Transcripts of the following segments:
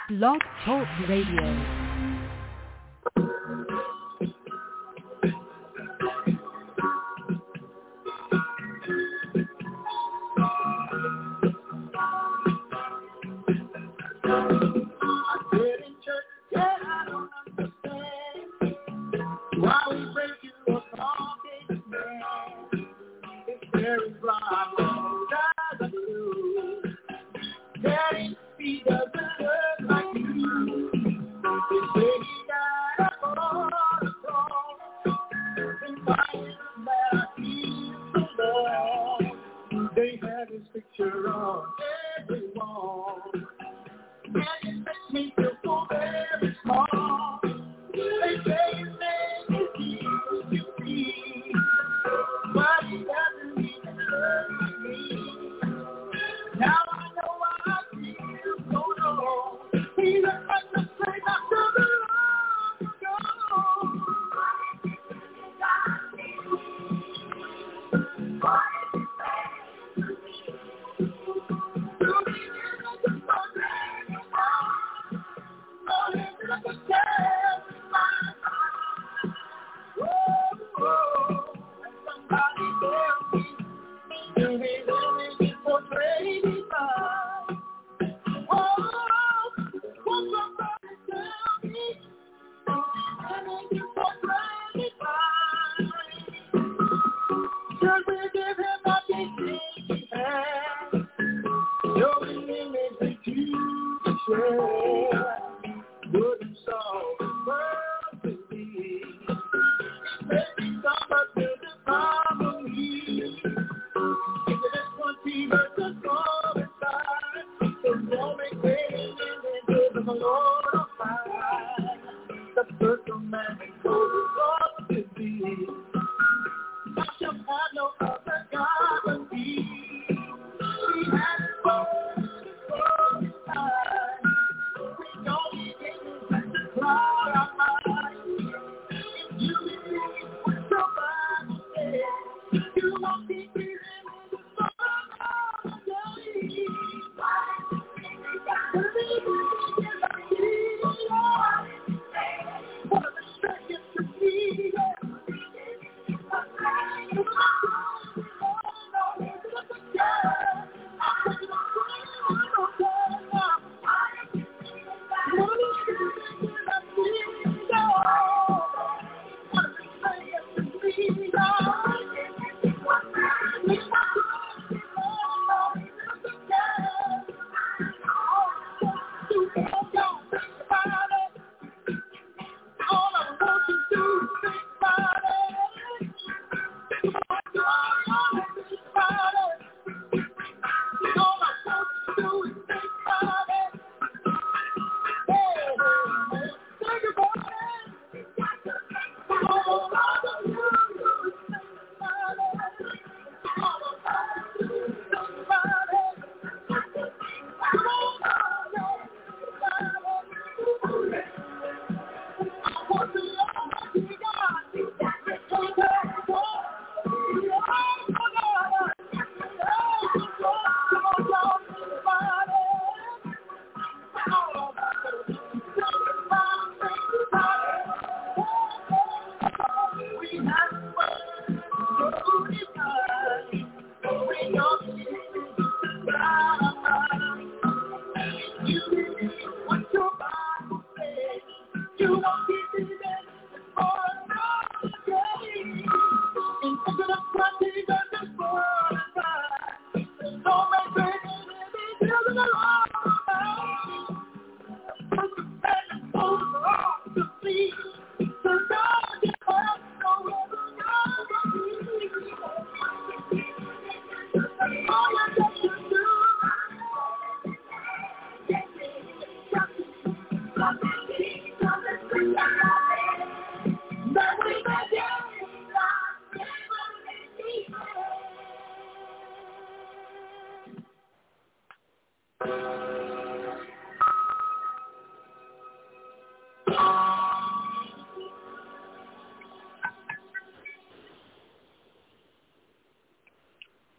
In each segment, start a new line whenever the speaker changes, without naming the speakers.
Blog Talk Radio.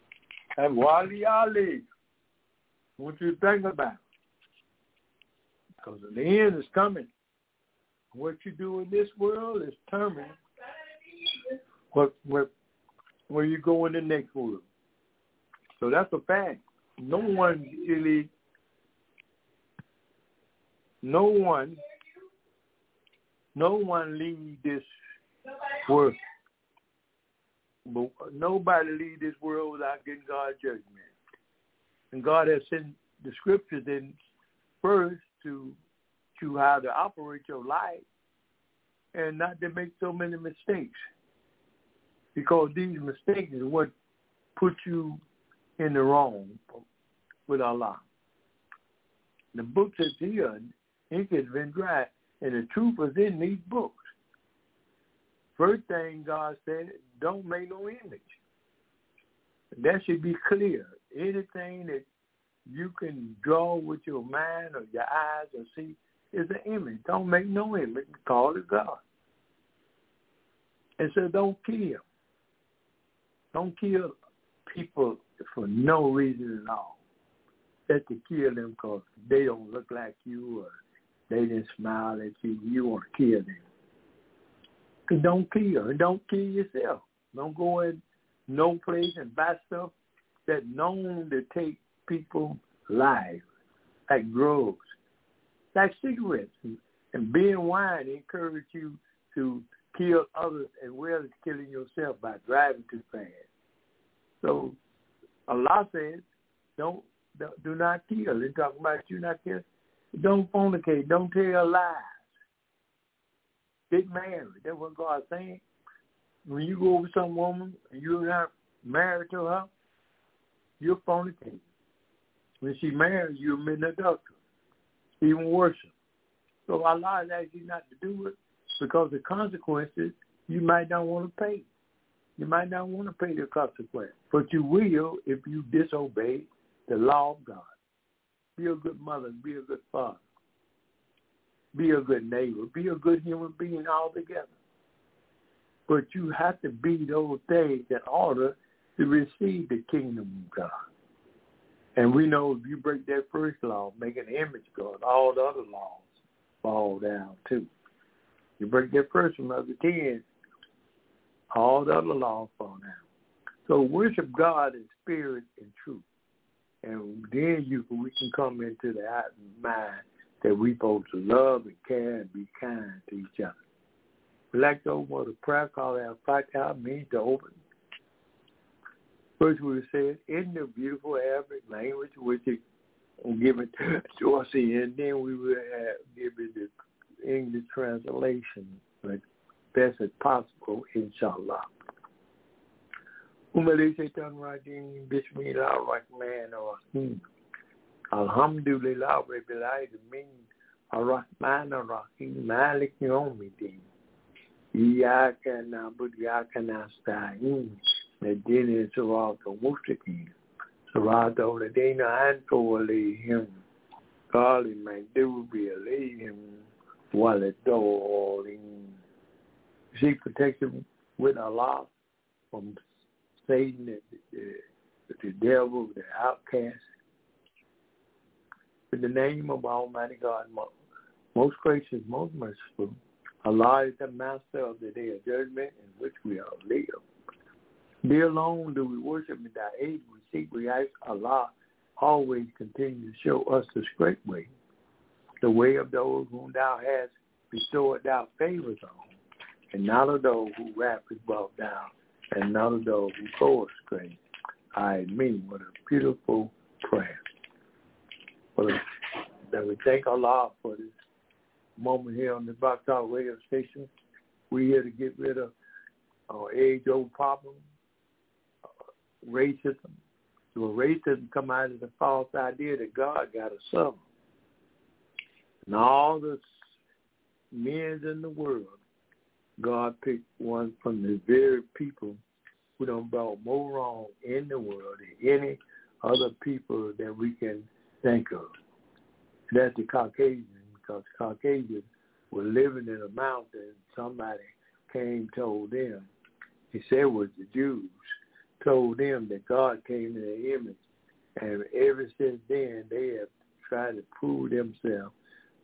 And Wally Ali, what you think about? Because the end is coming. What you do in this world is determined where you go in the next world. So that's a fact. No one leads this world. But nobody leads this world without getting God's judgment. And God has sent the scriptures in first to how to operate your life and not to make so many mistakes. Because these mistakes is what put you in the wrong with Allah. The book is here, ink has been dry, and the truth is in these books. First thing God said, don't make no image. That should be clear. Anything that you can draw with your mind or your eyes or see is an image. Don't make no image. Call it God. And so don't kill. Don't kill people for no reason at all. Just to kill them because they don't look like you or they didn't smile at you. You want to kill them. And don't kill. And don't kill yourself. Don't go in no place and buy stuff that's known to take people's lives, like drugs, like cigarettes. And beer and wine encourage you to kill others as well as killing yourself by driving too fast. So Allah says, do not kill. They're talking about you not kill. Don't fornicate. Don't tell lies. Get married. That's what God's saying. When you go with some woman and you're not married to her, you're fornicating. When she married, you're an adulterer. Even worse. So Allah is asking you not to do it because the consequences you might not want to pay. You might not want to pay the consequence, but you will if you disobey the law of God. Be a good mother, be a good father. Be a good neighbor, be a good human being altogether. But you have to be those things in order to receive the kingdom of God. And we know if you break that first law, make an image of God, all the other laws fall down too. You break that first one of the 10, all the other laws fall down. So worship God in spirit and truth. And then we can come into the mind that we're supposed to love and care and be kind to each other. We like to open with a prayer called Al-Fatiha, means to open. First we said in the beautiful Arabic language, which is given to us, and then we will give it the English translation, but best as possible, inshallah. Shaitan Bismillahir-Rahmanir-Rahim. Alhamdulillah Rabbil Alamin. Ar-Rahmanir-Rahim. Malik Yawmiddin. Iyyaka na'budu wa iyyaka nasta'in. Ihdina as-siratal mustaqim. Siratal ladzina an'amta alayhim. Ghayril maghdubi alayhim waladdallin. Seek protection with Allah from Satan, the devil, the outcast. In the name of Almighty God, most gracious, most merciful, Allah is the master of the day of judgment in which we all live. Thee alone do we worship, and thy aid we seek. We ask Allah always continue to show us the straight way, the way of those whom thou hast bestowed thy favors on, and not of those who wrath is brought down, and not of those who go astray. I mean, what a beautiful prayer. That we thank Allah for this moment here on the Blog Talk radio station. We're here to get rid of our age-old problem, racism. So racism come out of the false idea that God got a son. And all the men in the world, God picked one from the very people who done brought more wrong in the world than any other people that we can think of. That's the Caucasians, because Caucasians were living in a mountain. Somebody came, told them, he said it was the Jews, told them that God came in their image. And ever since then, they have tried to prove themselves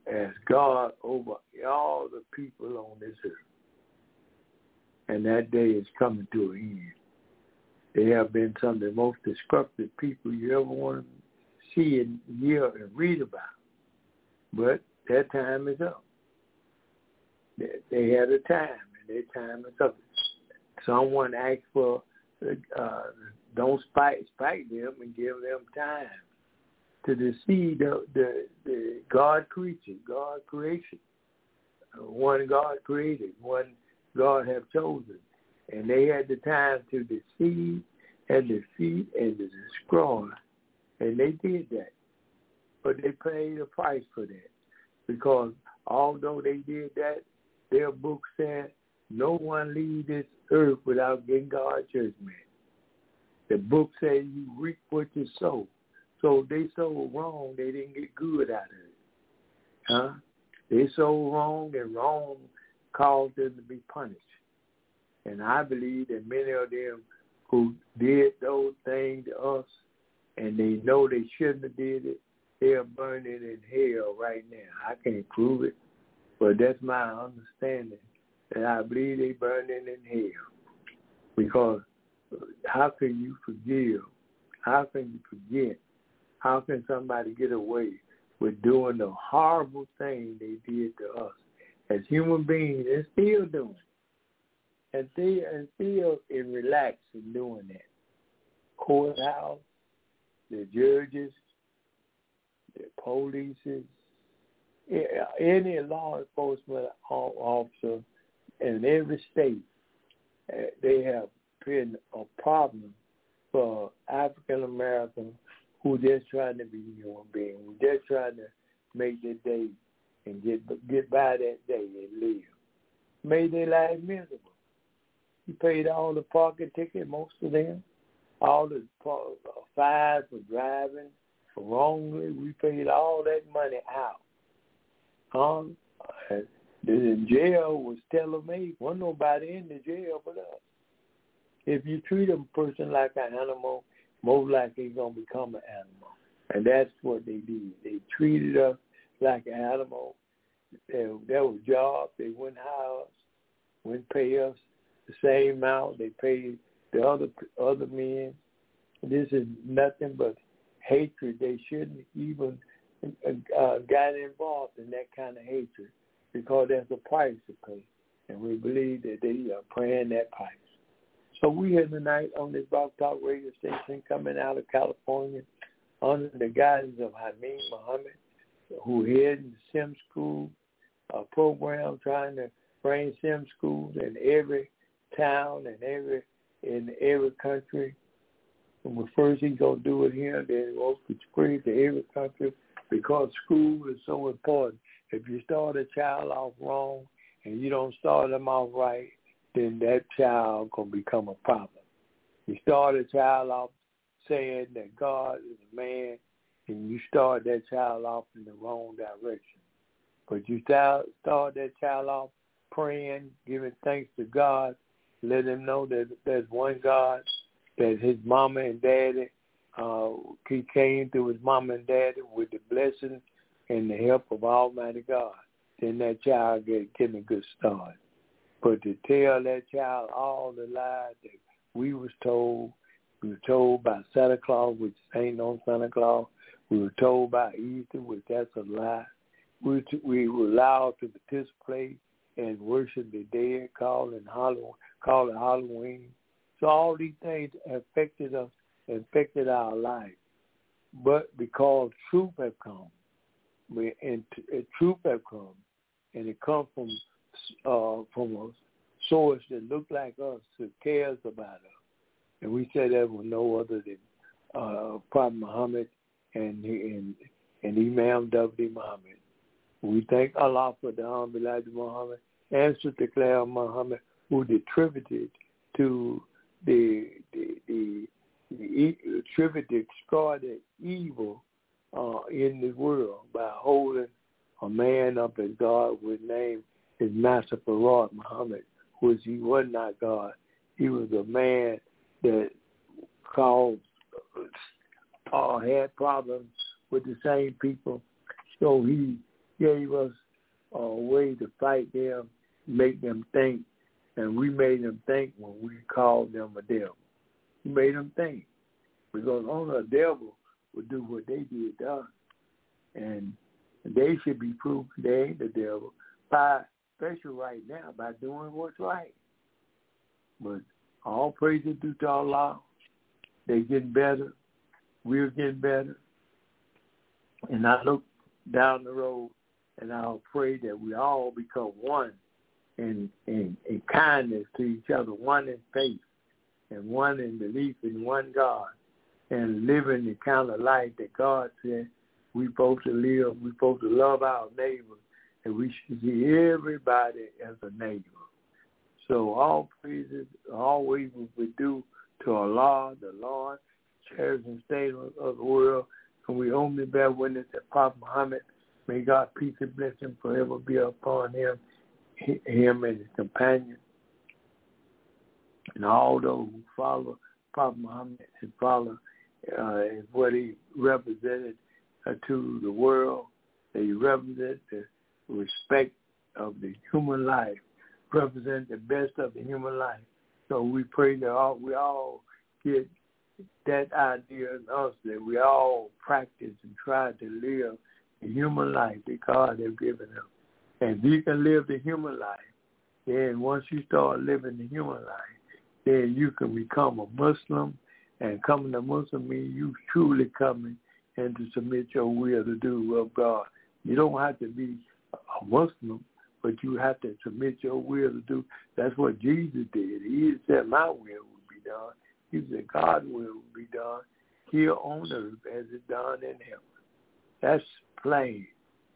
as God over all the people on this earth. And that day is coming to an end. They have been some of the most destructive people you ever want to see and hear and read about. But their time is up. They had a time, and their time is up. Someone asked for, don't spite them and give them time to deceive the God creature, God creation. One God created, one God have chosen. And they had the time to deceive and defeat and to destroy. And they did that. But they paid a price for that. Because although they did that, their book said, no one leave this earth without getting God's judgment. The book says you reap what you sow. So they sowed wrong, they didn't get good out of it. They sowed wrong, and wrong caused them to be punished. And I believe that many of them who did those things to us, and they know they shouldn't have did it, they are burning in hell right now. I can't prove it, but that's my understanding, that I believe they burning in hell. Because how can you forgive? How can you forget? How can somebody get away with doing the horrible thing they did to us as human beings and still doing? And still relax in doing that. Courthouse, the judges, the police, any law enforcement officer in every state, they have been a problem for African Americans who just trying to be human beings, who just trying to make their day and get by that day and live. Made their life miserable. You paid all the parking ticket, most of them, all the fines for driving wrongly. We paid all that money out. The jail was tailor-made. Wasn't nobody in the jail but us. If you treat a person like an animal, most likely he's going to become an animal. And that's what they did. They treated us like an animal. There was jobs. They wouldn't hire us, wouldn't pay us the same amount they paid the other men. This is nothing but hatred. They shouldn't even got involved in that kind of hatred because there's a price to pay. And we believe that they are paying that price. So we here tonight on this Blog Talk radio station coming out of California under the guidance of Hamid Muhammad, who heads the STEM school program, trying to bring STEM schools in every town and in every country. And first he's going to do it here, then he wants to spread to every country because school is so important. If you start a child off wrong and you don't start them off right, then that child going to become a problem. You start a child off saying that God is a man, and you start that child off in the wrong direction. But you start that child off praying, giving thanks to God, let him know that there's one God, that his mama and daddy, he came through his mama and daddy with the blessing and the help of Almighty God. Then that child getting a good start. But to tell that child all the lies that we were told by Santa Claus, which ain't no Santa Claus. We were told by Easter, which that's a lie. We were allowed to participate and worship the dead, call it Halloween. So all these things affected us, affected our life. But because truth have come, truth have come, and it comes from a source that look like us, that cares about us. And we said that was no other than Prophet Muhammad and Imam W. Muhammad. We thank Allah for the Honorable Elijah Muhammad and Sister Claire Muhammad, who attributed to the extraordinary evil in the world by holding a man up as God with name his Master Farad Muhammad, which he was not God. He was a man that had problems with the same people. So he gave us a way to fight them, make them think, and we made them think when we called them a devil. We made them think, because only a devil would do what they did to us, and they should be proved they ain't the devil, especially right now, by doing what's right. But all praises due to Allah. They're getting better. We're getting better. And I look down the road, and I'll pray that we all become one in kindness to each other, one in faith, and one in belief in one God, and living the kind of life that God said we're supposed to live. We're supposed to love our neighbors, and we should see everybody as a neighbor. So all praises, always we do to Allah, the Lord, cherishing state of the world, and we only bear witness that Prophet Muhammad, may God peace and blessing forever be upon him and his companions, and all those who follow Prophet Muhammad and follow what he represented to the world. They represent the respect of the human life, represent the best of the human life. So we pray that we all get that idea in us, that we all practice and try to live the human life that God has given us. And if you can live the human life, then once you start living the human life, then you can become a Muslim, and coming to Muslim means you truly coming and to submit your will to do the will of God. You don't have to be a Muslim, but you have to submit your will to do. That's what Jesus did. He said, my will will be done. He said, God's will will be done here on earth as it's done in heaven. That's plain.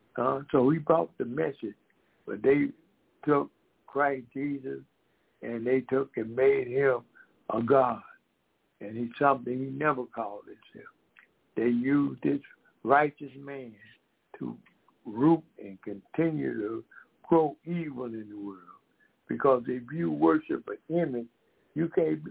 So he brought the message, but they took Christ Jesus and they took and made him a God. And he's something he never called himself. They used this righteous man to root and continue to grow evil in the world. Because if you worship an image, you can't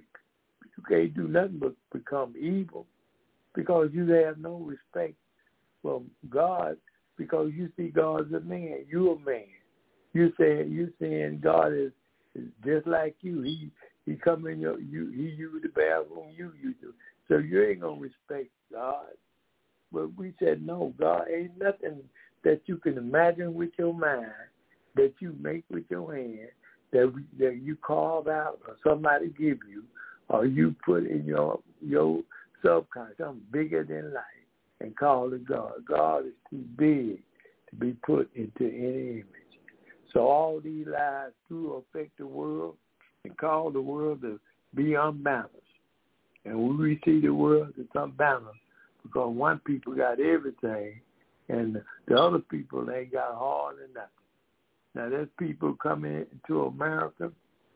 do nothing but become evil, because you have no respect for God, because you see God as a man. You're a man. You saying God is just like you. He come in he use the bathroom you use it. So you ain't gonna respect God. But we said no, God ain't nothing that you can imagine with your mind, that you make with your hand, that you carve out or somebody give you, or you put in your subconscious, something bigger than life, and call it God. God is too big to be put into any image. So all these lies do affect the world and cause the world to be unbalanced. And we see the world is unbalanced because one people got everything and the other people ain't got hardly nothing. Now there's people coming into America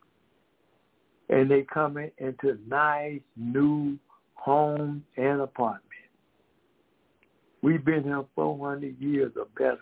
and they coming into nice new homes and apartments. We've been here 400 years or better.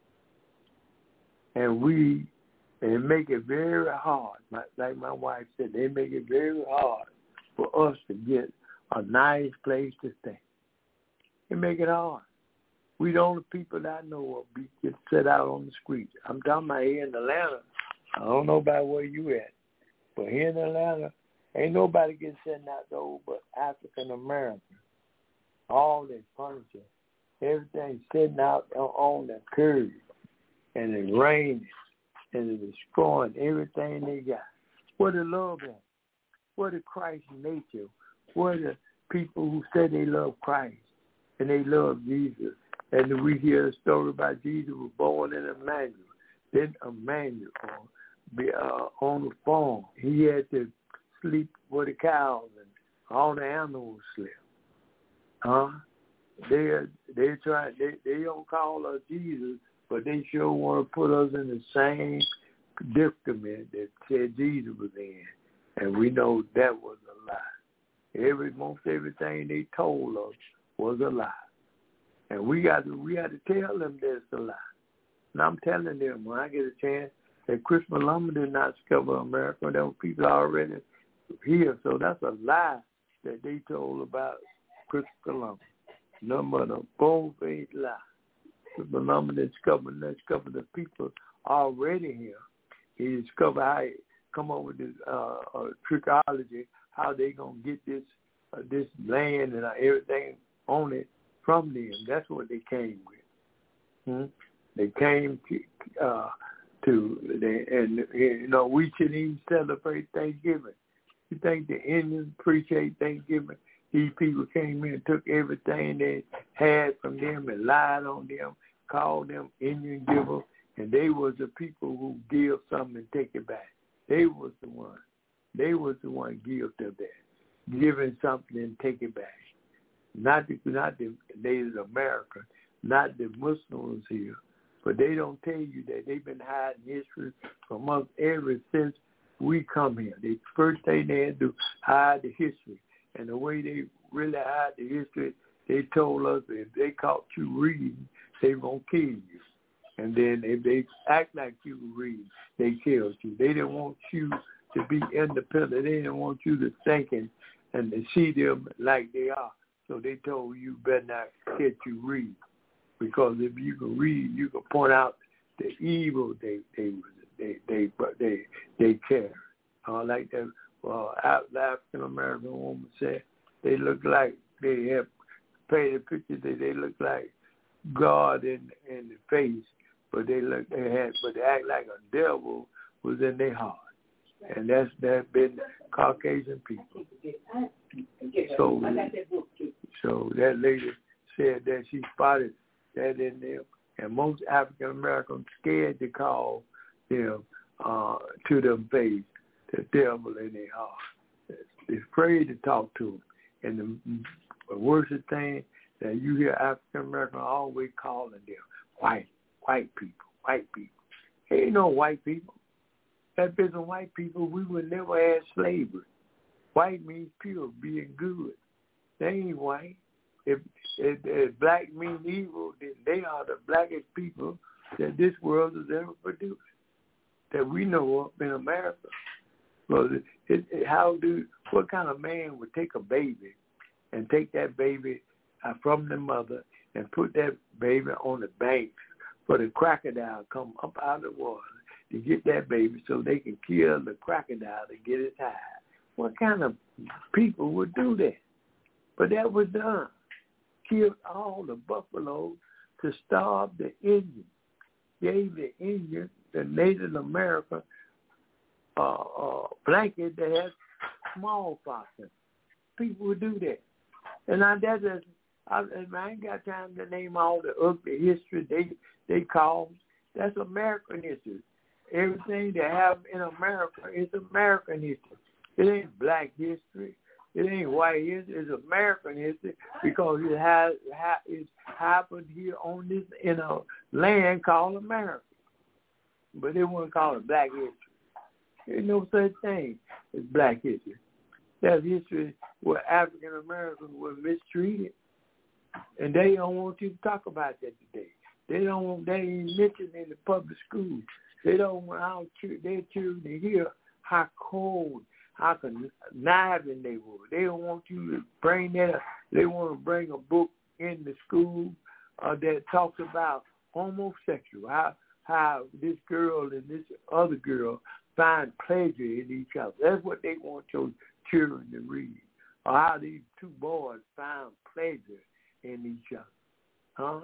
And they make it very hard. Like my wife said, they make it very hard for us to get a nice place to stay. They make it hard. We the only people that I know of get set out on the streets. I'm talking about here in Atlanta. I don't know about where you at. But here in Atlanta, ain't nobody getting set out there but African Americans. All their furniture, everything sitting out on the curb. And it's raining, and it's destroying everything they got. Where the love at? Where the Christ nature? Where the people who say they love Christ and they love Jesus? And we hear a story about Jesus was born in a manger. Then a manger on the farm. He had to sleep where the cows and all the animals slept. They don't call us Jesus, but they sure want to put us in the same predicament that said Jesus was in. And we know that was a lie. Most everything they told us was a lie. And we had to tell them that it's a lie. And I'm telling them when I get a chance that Christopher Columbus did not discover America. There were people already here. So that's a lie that they told about Christopher Columbus. Nothing but a bold-faced lie. The phenomenon discovered the people already here. He discovered how he come up with this trickology, how they gonna get this land and everything on it from them. That's what they came with. They came we shouldn't even celebrate Thanksgiving. You think the Indians appreciate Thanksgiving? These people came in and took everything they had from them and lied on them, called them Indian givers, and they was the people who give something and take it back. They was the one. They was the one guilty of that, giving something and take it back. Not the Native Americans, not the Muslims here, but they don't tell you that they've been hiding history from us ever since we come here. The first thing they had to do, hide the history. And the way they really hide the history, they told us if they caught you reading, they going to kill you. And then if they act like you were reading, they killed you. They didn't want you to be independent. They didn't want you to think and to see them like they are. So they told you better not catch you read. Because if you can read, you can point out the evil they carry. Like that African American woman said, they look like they have painted pictures that they look like God in the face, but they act like a devil was in their heart, and that's been Caucasian people. So that lady said that she spotted that in them, and most African Americans scared to call them to them face the devil in their heart. They're afraid to talk to them, and the worst thing that you hear African Americans always calling them white people. Ain't no white people. If there's no white people, we would never have slavery. White means pure, being good. They ain't white. If black means evil, then they are the blackest people that this world has ever produced, that we know of in America. Well, what kind of man would take a baby and take that baby from the mother and put that baby on the bank for the crocodile come up out of the water to get that baby so they can kill the crocodile to get its hide? What kind of people would do that? But that was done. Killed all the buffaloes to starve the Indians. Gave the Indians, the Native American, blanket that has smallpox in it. People would do that. And I ain't got time to name all the ugly history they call. That's American history. Everything they have in America is American history. It ain't black history. It ain't white history. It's American history because it happened here on this in a land called America. But they wouldn't call it black history. There's no such thing as black history. That's history where African Americans were mistreated, and they don't want you to talk about that today. They ain't mentioned in the public schools. They don't want their children to hear how cold, how conniving they were. They don't want you to bring that up. They want to bring a book in the school that talks about homosexual, how this girl and this other girl find pleasure in each other. That's what they want your children to read. Or how these two boys found pleasure in each other.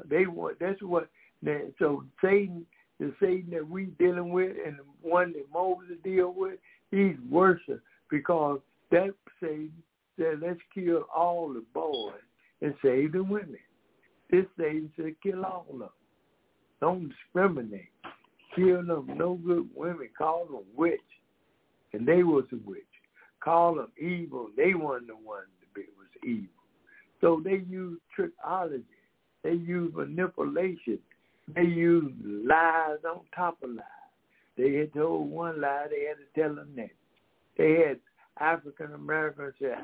So Satan, the Satan that we dealing with and the one that Moses deal with, he's worse because that Satan said, let's kill all the boys and save the women. This Satan said, kill all of them. Don't discriminate. Kill them no good women. Call them witch. And they was a witch. Call them evil. They weren't the one that was evil. So they use trickology. They use manipulation. They use lies on top of lies. They had told one lie, they had to tell them next. They had African Americans said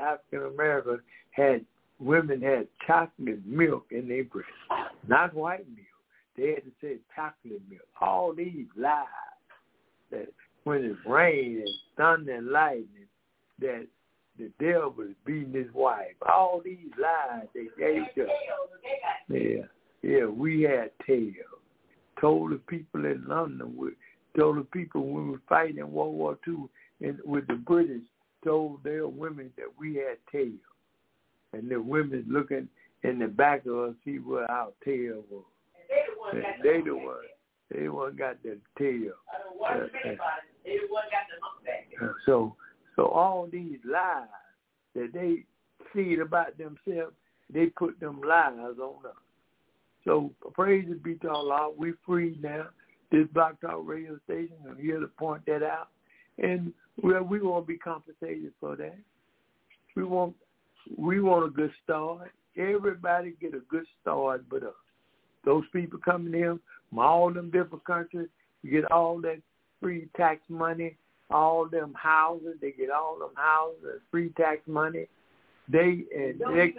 women had chocolate milk in their breast, not white milk. They had to say chocolate milk. All these lies that when it rained and thunder and lightning, that the devil is beating his wife. All these lies they gave to us. Yeah. Yeah, we had tales. Told the people in London, told the people when we were fighting in World War II with the British, told their women that we had tails. And the women looking in the back of us, see what our tail was. And they the one got the tail. They the one got the humpback. So all these lies that they feed about themselves, they put them lies on us. So praise be to Allah, we free now. This Block Talk radio station, I'm here to point that out. And we want to be compensated for that. We want a good start. Everybody get a good start but us. Those people coming in from all them different countries, you get all that free tax money, all them houses, they get all them houses, free tax money. They feel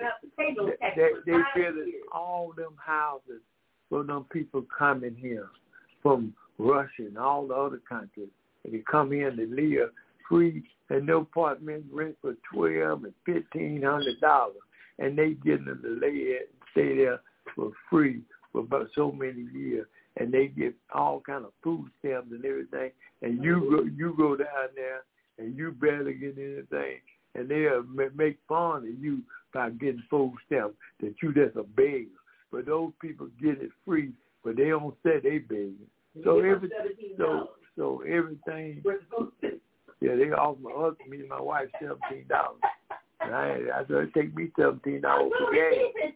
that all them houses for them people coming here from Russia and all the other countries. And they come in to live free and no apartment rent for $1,200 and $1,500, and they get them to lay and stay there for free for about so many years, and they get all kind of food stamps and everything. And you go down there and you barely get anything, and they'll make fun of you by getting food stamps that you just a beggar. But those people get it free, but they don't say they begging. So everything. Yeah, they offer my husband, me and my wife, $17. And I said, it take me $17 for gas.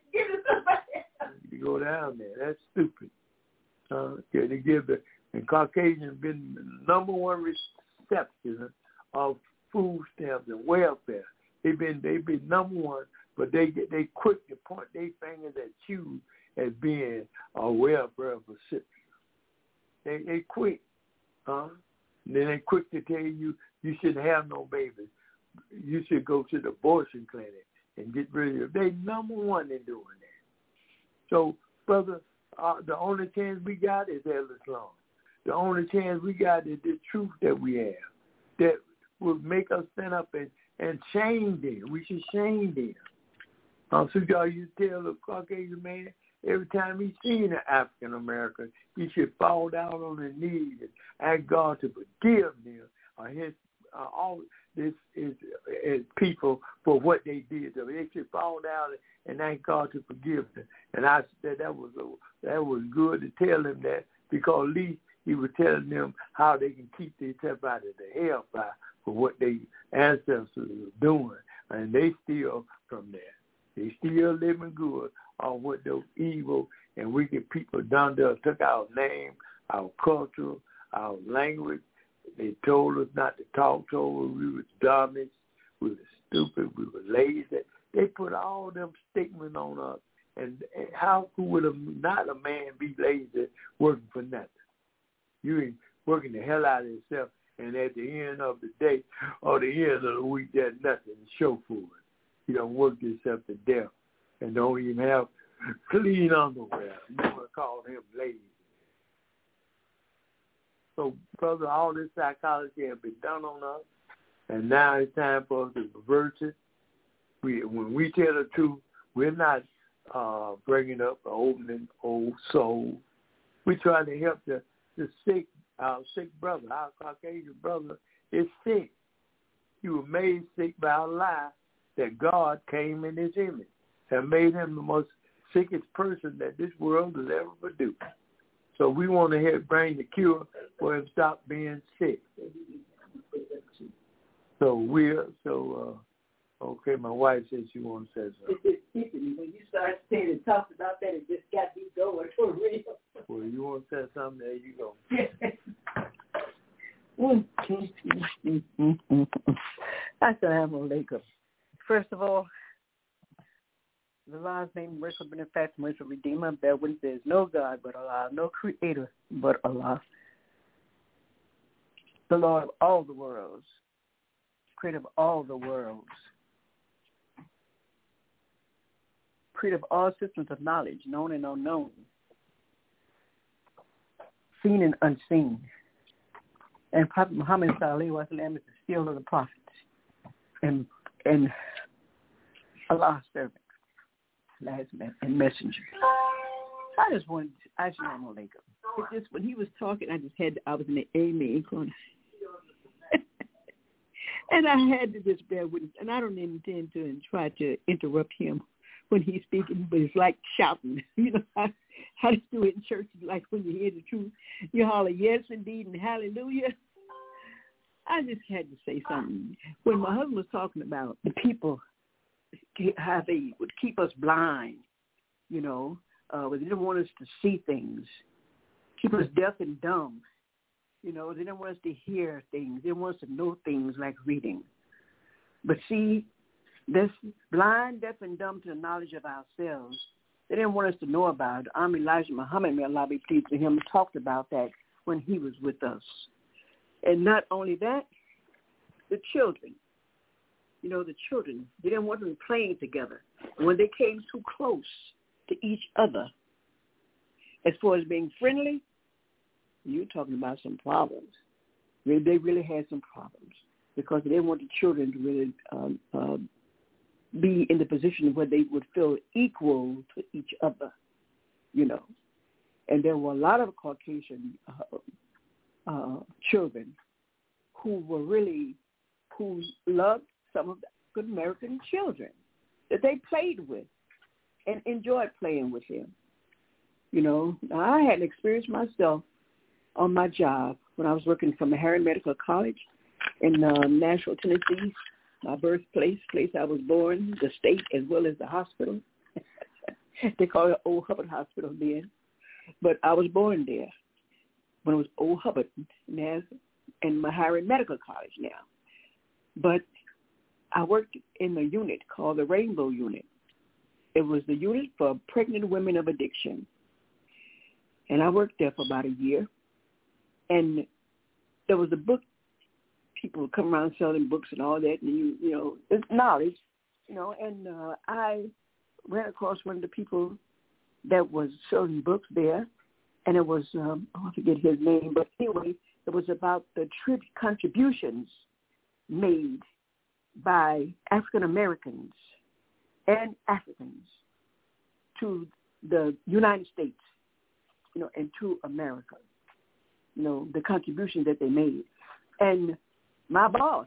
You go down there. That's stupid. Yeah, they give and Caucasians been the number one reception of food stamps and welfare. They've been number one, but they quick to point their fingers at you as being a welfare recipient. They quick, and then they quick to tell you shouldn't have no babies. You should go to the abortion clinic and get rid of it. They number one in doing that. So, brother, the only chance we got is Islam. The only chance we got is the truth that we have that will make us stand up and shame them. We should shame them. So y'all, you tell the Caucasian man every time he's seen an African American, he should fall down on his knees and ask God to forgive them or all this is people for what they did. So they should fall down and ask God to forgive them. And I said that was good to tell them that, because at least he was telling them how they can keep themselves out of the hellfire for what their ancestors were doing, and they still from there. They still living good on what those evil and wicked people done to us, took our name, our culture, our language. They told us not to talk to us. We were dumb, we were stupid, we were lazy. They put all them stigmas on us. And how would not a man be lazy working for nothing? You ain't working the hell out of yourself, and at the end of the day or the end of the week, there's nothing to show for it. You don't work yourself to death and don't even have clean underwear. You want to call him lazy. So, brother, all this psychology has been done on us, and now it's time for us to reverse it. When we tell the truth, we're not bringing up an old soul. We're trying to help the sick, our sick brother, our Caucasian brother is sick. He was made sick by a lie that God came in his image and made him the most sickest person that this world has ever produced. So we want to help bring the cure for him to stop being sick. Okay, my wife says she wants to say something.
When you start saying and talk about that, it just got me going for real.
Well, you want to say something, there you go.
Assalamu alaikum. First of all, the Allah's name, merciful benefactor, merciful redeemer, that when there is no God but Allah, no creator but Allah, the Lord of all the worlds, creator of all the worlds, creator of all systems of knowledge, known and unknown, seen and unseen. And Prophet Muhammad sallallahu alaihi wasallam is the seal of the prophets and Allah's servant, last and messenger. Assalamu alaikum. It just, when he was talking, I was in the amen corner. And I had to just bear witness. And I don't intend to try to interrupt him when he's speaking, but it's like shouting. You know, how to do it in church, like when you hear the truth, you holler, yes, indeed, and hallelujah. I just had to say something. When my husband was talking about the people, how they would keep us blind, you know, they didn't want us to see things, keep us deaf and dumb. You know, they didn't want us to hear things. They didn't want us to know things like reading. But see, this blind, deaf, and dumb to the knowledge of ourselves, they didn't want us to know about it. Elijah Muhammad, may Allah be pleased with him, talked about that when he was with us. And not only that, the children. You know, the children, they didn't want them playing together. And when they came too close to each other, as far as being friendly, you're talking about some problems. They really had some problems because they didn't want the children to really be in the position where they would feel equal to each other, you know. And there were a lot of Caucasian children who loved some of the good American children that they played with and enjoyed playing with him. You know, I had an experience myself on my job when I was working from Meharry Medical College in Nashville, Tennessee, my birthplace, place I was born, the state as well as the hospital. They call it Old Hubbard Hospital then. But I was born there when it was Old Hubbard and Meharry Medical College now. But I worked in a unit called the Rainbow Unit. It was the unit for pregnant women of addiction. And I worked there for about a year. And there was a book, people would come around selling books and all that, and you know, it's knowledge, you know, and I ran across one of the people that was selling books there, and it was, I forget his name, but anyway, it was about the contributions made by African Americans and Africans to the United States, you know, and to America. You know, the contribution that they made. And my boss,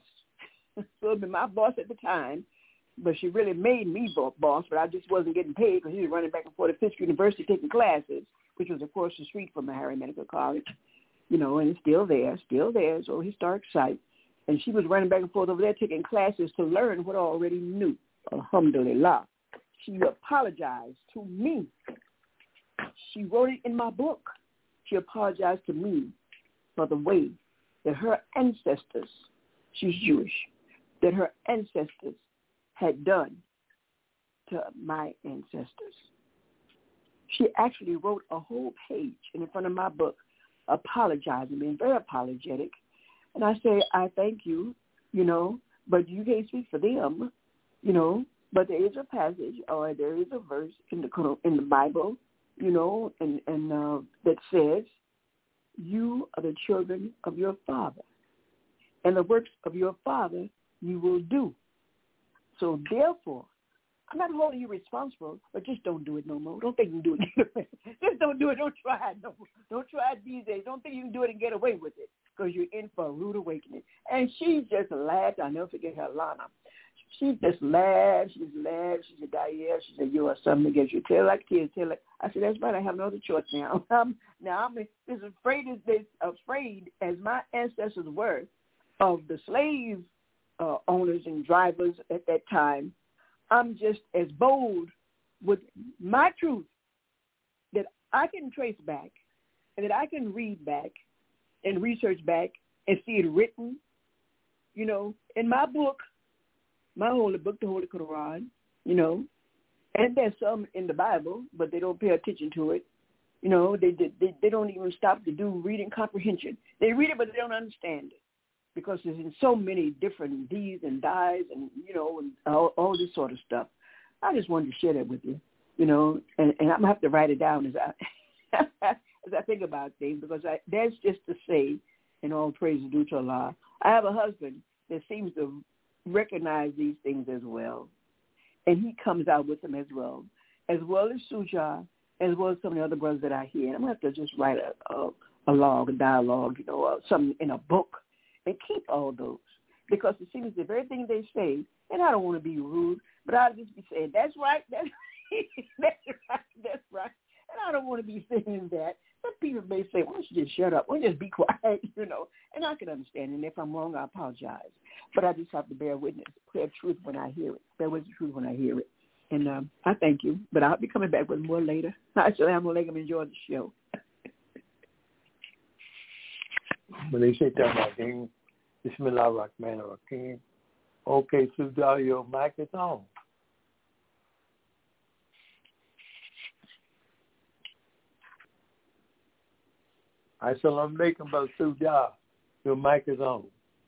my boss at the time, but she really made me boss, but I just wasn't getting paid because he was running back and forth to Fisk University taking classes, which was across the street from Meharry Medical College, you know, and it's still there, so historic site. And she was running back and forth over there taking classes to learn what I already knew, alhamdulillah. She apologized to me. She wrote it in my book. She apologized to me for the way that her ancestors, she's Jewish, that her ancestors had done to my ancestors. She actually wrote a whole page in front of my book apologizing, being very apologetic. And I say, I thank you, you know, but you can't speak for them, you know, but there is a passage or there is a verse in the Bible, you know, and that says, you are the children of your father, and the works of your father you will do. So therefore, I'm not holding you responsible, but just don't do it no more. Don't think you can do it. Just don't do it. Don't try it no more. Don't try it these days. Don't think you can do it and get away with it because you're in for a rude awakening. And she just laughed. I'll never forget her, Lana. She just laughed. She said, Diane, she said, you are something against you. Tell like kids. Tell like. I said, that's right. I have no other choice now. Now I'm as afraid as my ancestors were of the slave owners and drivers at that time. I'm just as bold with my truth that I can trace back and that I can read back and research back and see it written, you know, in my book, my holy book, the Holy Quran, you know, and there's some in the Bible, but they don't pay attention to it. You know, they don't even stop to do reading comprehension. They read it, but they don't understand it because there's in so many different D's and Di's and, you know, and all this sort of stuff. I just wanted to share that with you, you know, and I'm going to have to write it down as I think about things because that's just to say, and all praise is due to Allah, I have a husband that seems to recognize these things as well. And he comes out with them as well as Suja as well as some of the other brothers that I hear. And I'm going to have to just write a log, a dialogue, something in a book, and keep all those. Because it seems that everything they say, and I don't want to be rude, but I'll just be saying, that's right, that's right. And I don't want to be saying that. Some people may say, why don't you just shut up? Why don't you just be quiet, And I can understand. And if I'm wrong, I apologize. But I just have to bear witness, bear truth when I hear it. Bear witness truth when I hear it. And I thank you. But I'll be coming back with more later. Assalamu alaikum. Enjoy the show.
Malaysia Tamakin, Bismillah Rahman Rahim. Okay, Sudar, your mic is on. Assalamu alaikum, Brother Sudar. Your mic is on.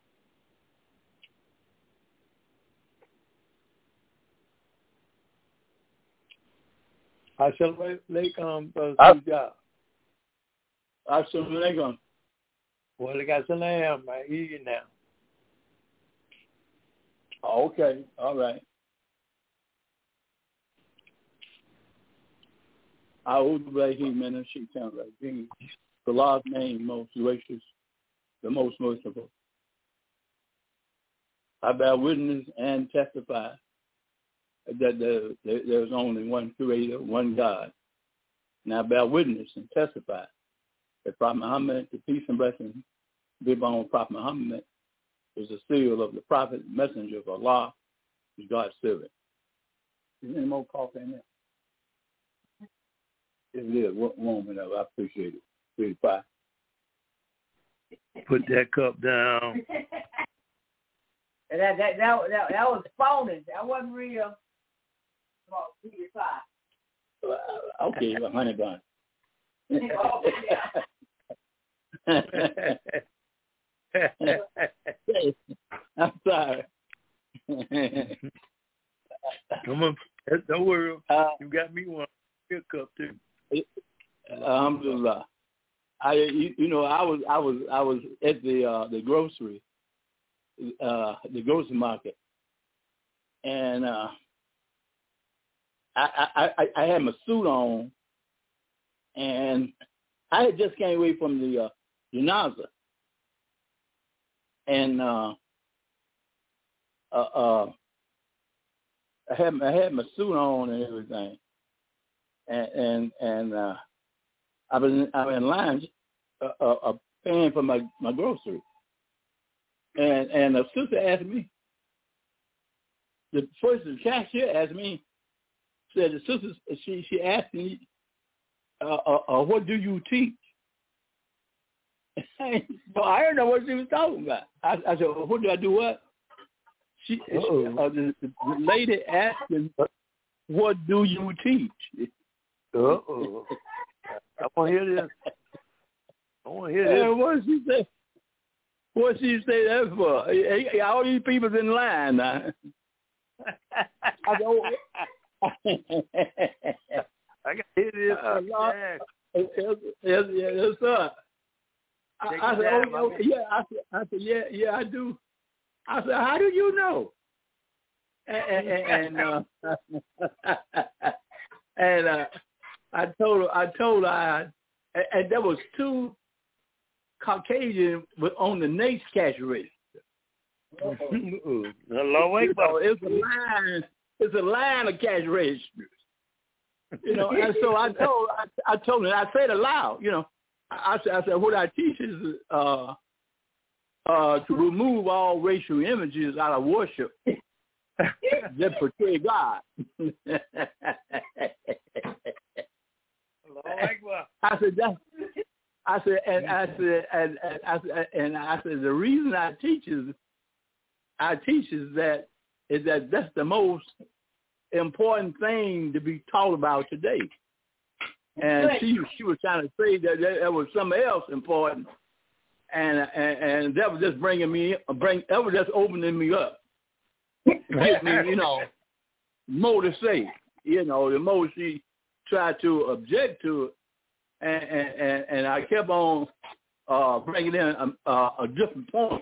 Assalamu alaikum, Brother Sudar.
Assalamu alaikum.
Well, I got some lamb. I hear you now.
Okay, all right. A'udhu billahi minash shaitanir rajim. Allah's name, most gracious, the most merciful. I bear witness and testify that there's only one Creator, one God. And I bear witness and testify that Prophet Muhammad, the peace and blessing be upon Prophet Muhammad, is the seal of the prophet, messenger of Allah, is God's servant. Is there any more coffee in there? If it is, one minute, I appreciate it. Really fine.
Put that cup down.
that was phony. That wasn't real.
Okay, a honey bun. I'm sorry.
Come on, don't worry. You got me one. Your cup too.
Alhamdulillah. I was at the grocery market, and I had my suit on, and I had just came away from the janaza, and I had my suit on and everything, and I was in line paying for my groceries, and the sister asked me. The cashier asked me. Said the sister, she asked me, what do you teach? So I didn't know what she was talking about. I said, what do I do? What? The lady asked me, what do you teach?
Uh-oh. I want to hear this.
What she say that for? All these people's in line now. I said,
I got to hear this.
Yes, sir. I said, yeah, I do. I said, how do you know? And I told her, and there was two Caucasians on the next cash register. It's a line of cash registers, and so I told her, I said aloud, I said, what I teach is to remove all racial images out of worship that portray God. I said the reason I teach is that's the most important thing to be taught about today. And she was trying to say that there was something else important, and that was just that was just opening me up, get me, more to say. The more she tried to object to it, and I kept on bringing in a different point,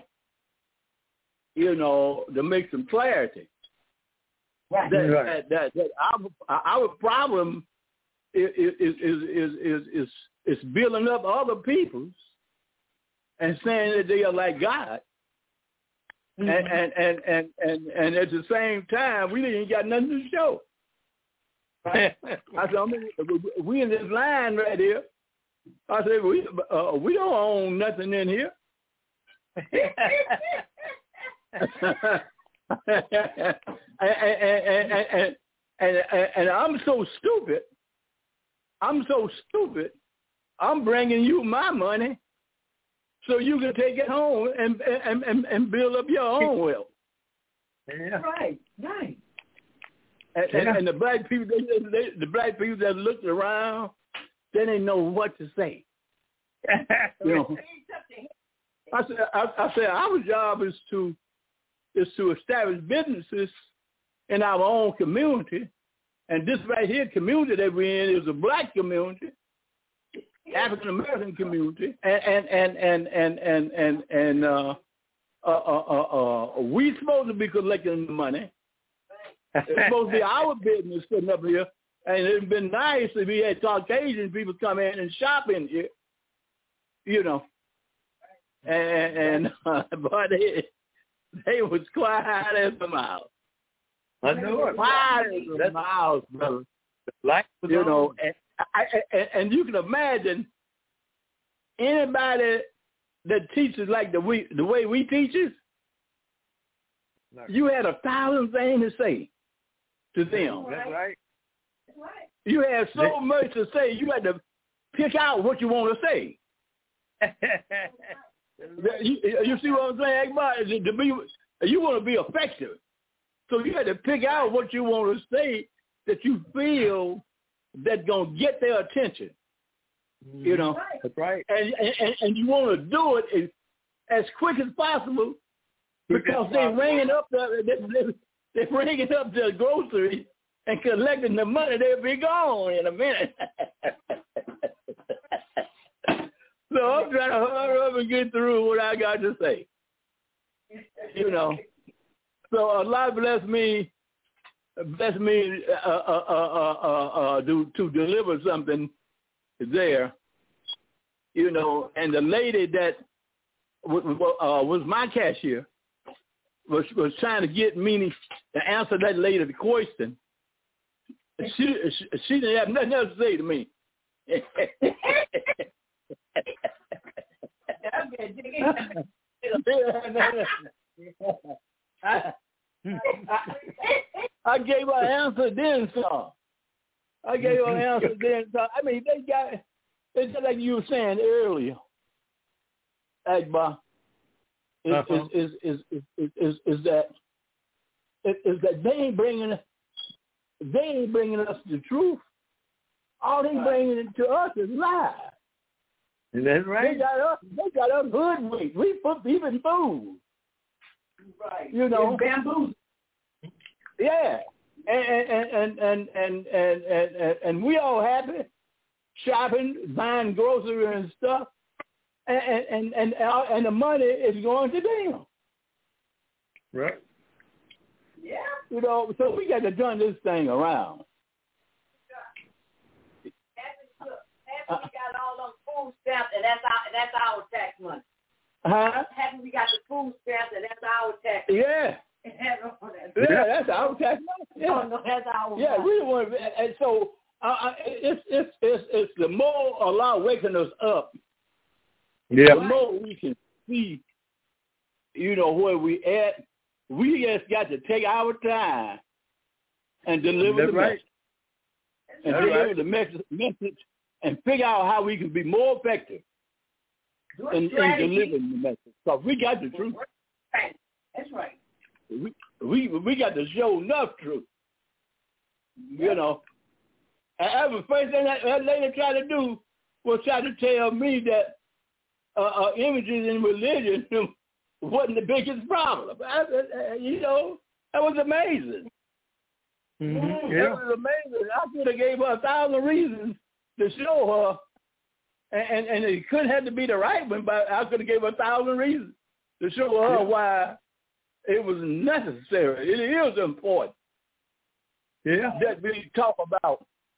to make some clarity. Right. That our problem is building up other peoples and saying that they are like God. Mm-hmm. And at the same time, we ain't got nothing to show. I said, we in this line right here. I said, we don't own nothing in here. And I'm so stupid. I'm bringing you my money so you can take it home and build up your own wealth.
Yeah.
Right.
And the black people, that looked around, they didn't know what to say. You know, I said our job is to establish businesses in our own community, and this right here community that we're in is a black community, African American community, and we supposed to be collecting the money. It's supposed to be our business sitting up here, and it'd been nice if we had Caucasian people come in and shop in here, you know. But they was quiet as a mouse.
I know it.
Quiet as a mouse, brother.
Like
you know, and you can imagine anybody that teaches like the way we teaches, you had 1,000 things to say to them.
That's right.
You had so much to say, you had to pick out what you want to say. You see what I'm saying? You want to be effective. So you had to pick out what you want to say that you feel that's going to get their attention. You know?
That's right.
And you want to do it as quick as possible because they're ringing up the grocery and collecting the money. They'll be gone in a minute. So I'm trying to hurry up and get through what I got to say. You know. So Allah bless me to deliver something there. You know, and the lady that was my cashier was trying to get me to answer that lady's question. She didn't have nothing else to say to me. I gave her an answer then some. I mean, it's just like you were saying earlier, Akbar. Is that they ain't bringing us the truth. All they bringing it to us is lies.
That's right.
They got us hoodwinked. We put people in food.
Right.
You know,
bamboo.
Yeah, and we all happy shopping, buying groceries and stuff, and the money is going to them.
Right.
Yeah.
You know, so we got to turn this thing around.
After we got all those food stamps, and that's our tax money.
Huh?
After we got the food stamps, and that's our tax.
Yeah. Yeah, that's our tax money. Yeah,
no, that's our.
Yeah, we want, and so it's the more Allah waking us up.
Yeah.
The more we can see, you know, where we at. We just got to take our time and deliver the message. And deliver the message and figure out how we can be more effective in delivering the message. Because we got the truth.
That's right.
We got to show enough truth. You know. And the first thing that lady tried to do was try to tell me that images in religion wasn't the biggest problem. You know, that was amazing.
Mm-hmm.
Yeah. That was amazing. I could have gave her 1,000 reasons to show her, and it couldn't have to be the right one, but I could have gave her 1,000 reasons to show her why it was necessary. It is important that we talk about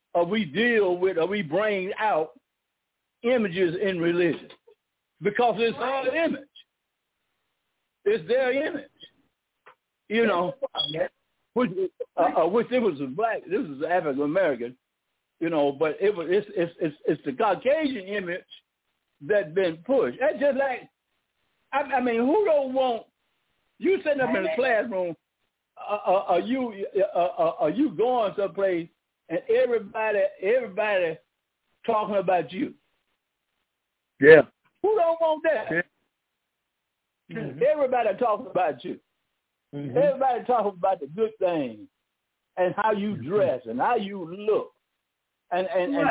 or we deal with, or we bring out images in religion, because it's our image. It's their image, you know. Which it was a black. This is African American, you know. But it's the Caucasian image that's been pushed. That's just like, I mean, who don't want you sitting up in the classroom? Are you going someplace and everybody talking about you?
Yeah.
Who don't want that?
Yeah. Mm-hmm.
Everybody talking about you. Mm-hmm. Everybody talking about the good things and how you dress and how you look and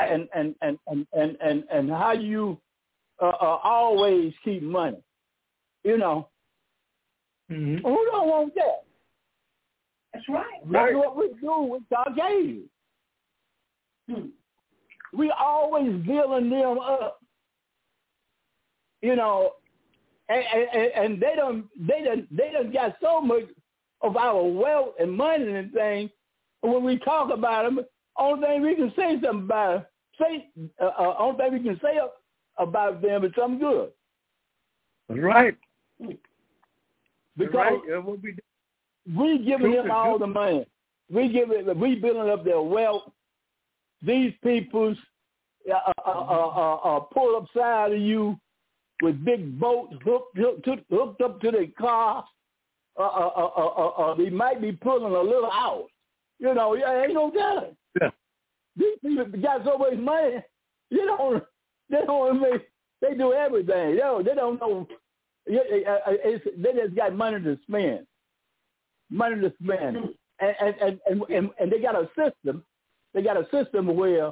how you always keep money. You know. Mm-hmm. Who don't want that?
That's right.
That's what we do with Caucasians. We always building them up. You know. And they done got so much of our wealth and money and things. When we talk about them, only thing we can say something about only thing we can say about them is something good.
That's right.
Because we giving them all the money. We building up their wealth. These people's pull up side of you with big boats hooked up to their car. They might be pulling a little house. You know, ain't no telling. Yeah. These people got so much money, they do everything. They don't know. They just got money to spend. And they got a system. They got a system where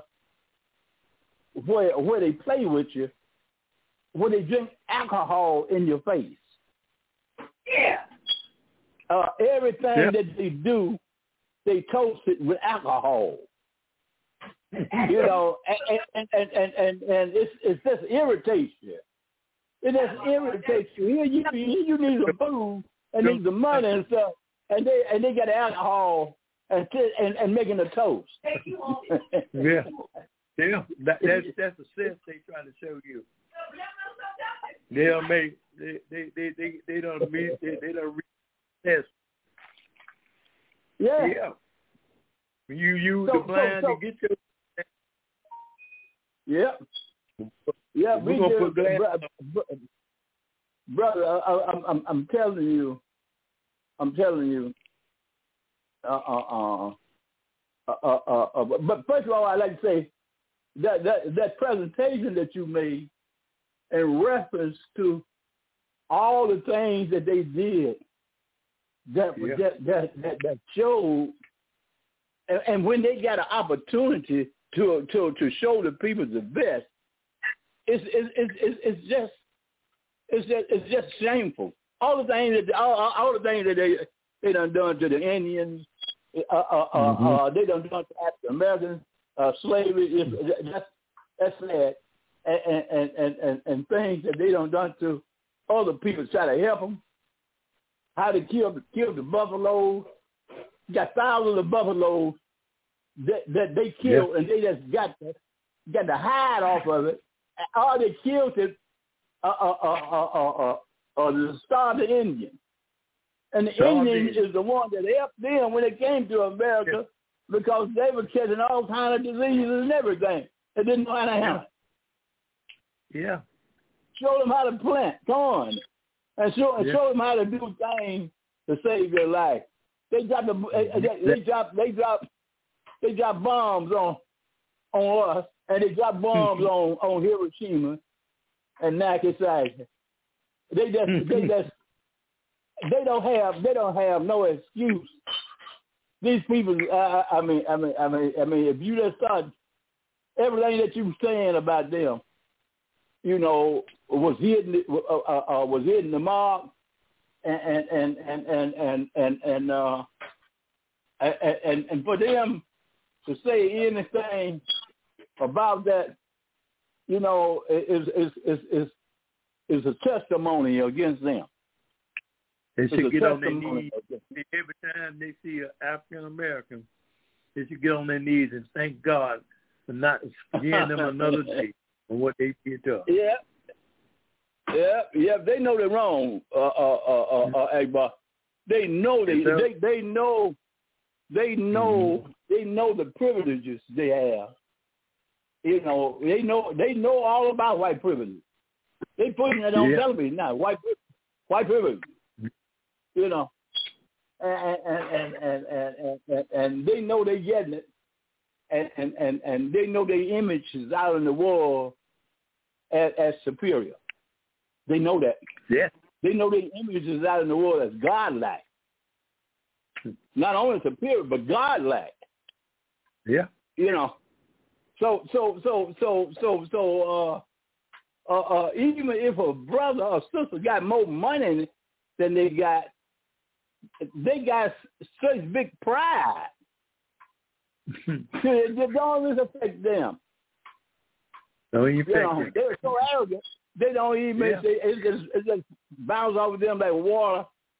they play with you, where they drink alcohol in your face.
Yeah.
Everything that they do, they toast it with alcohol. You know, and it's just irritates you. It just irritates you. Here you need some food and need some money and stuff, and they got alcohol and making a toast.
Yeah. That's the sense they try to show you. They'll make they don't read this.
Yeah.
When you use the blind to get your.
Yeah.
We're gonna put glass.
Brother, I'm telling you. But first of all, I'd like to say that presentation that you made in reference to all the things that they did that showed, and when they got an opportunity to show the people the best, it's just shameful. All the things that they done to the Indians, they done to African Americans, slavery. That's sad. And things that they done to other people try to help them. How to kill the buffaloes. Got thousands of buffaloes that they killed, and they just got the hide off of it. All they killed it the starving Indian. And the Indian is the one that helped them when they came to America because they were catching all kinds of diseases and everything. They didn't know how to handle it.
Yeah.
Show them how to plant corn and show them how to do things to save their life. They drop bombs on us, and they drop bombs on Hiroshima and Nagasaki. They don't have no excuse. These people, I mean, if you just start everything that you were saying about them, you know, was hitting the mark, and for them to say anything about that, you know, is a testimony against them.
They should get on their knees every time they see an African American. They should get on their knees and thank God for not giving them another day on what they did to us.
Yeah. They know they're wrong, Agba. They know they know the privileges they have. You know, they know all about white privilege. They putting it on television now. White privilege. You know, and they know they're getting it, and they know their image is out in the world as superior. They know that.
Yeah.
They know their image is out in the world as godlike. Not only superior, but godlike.
Yeah.
You know. So even if a brother or sister got more money than they got such big pride. It don't even affect them.
Don't even affect them.
They're so arrogant. They don't even say it just bounce off of them like water.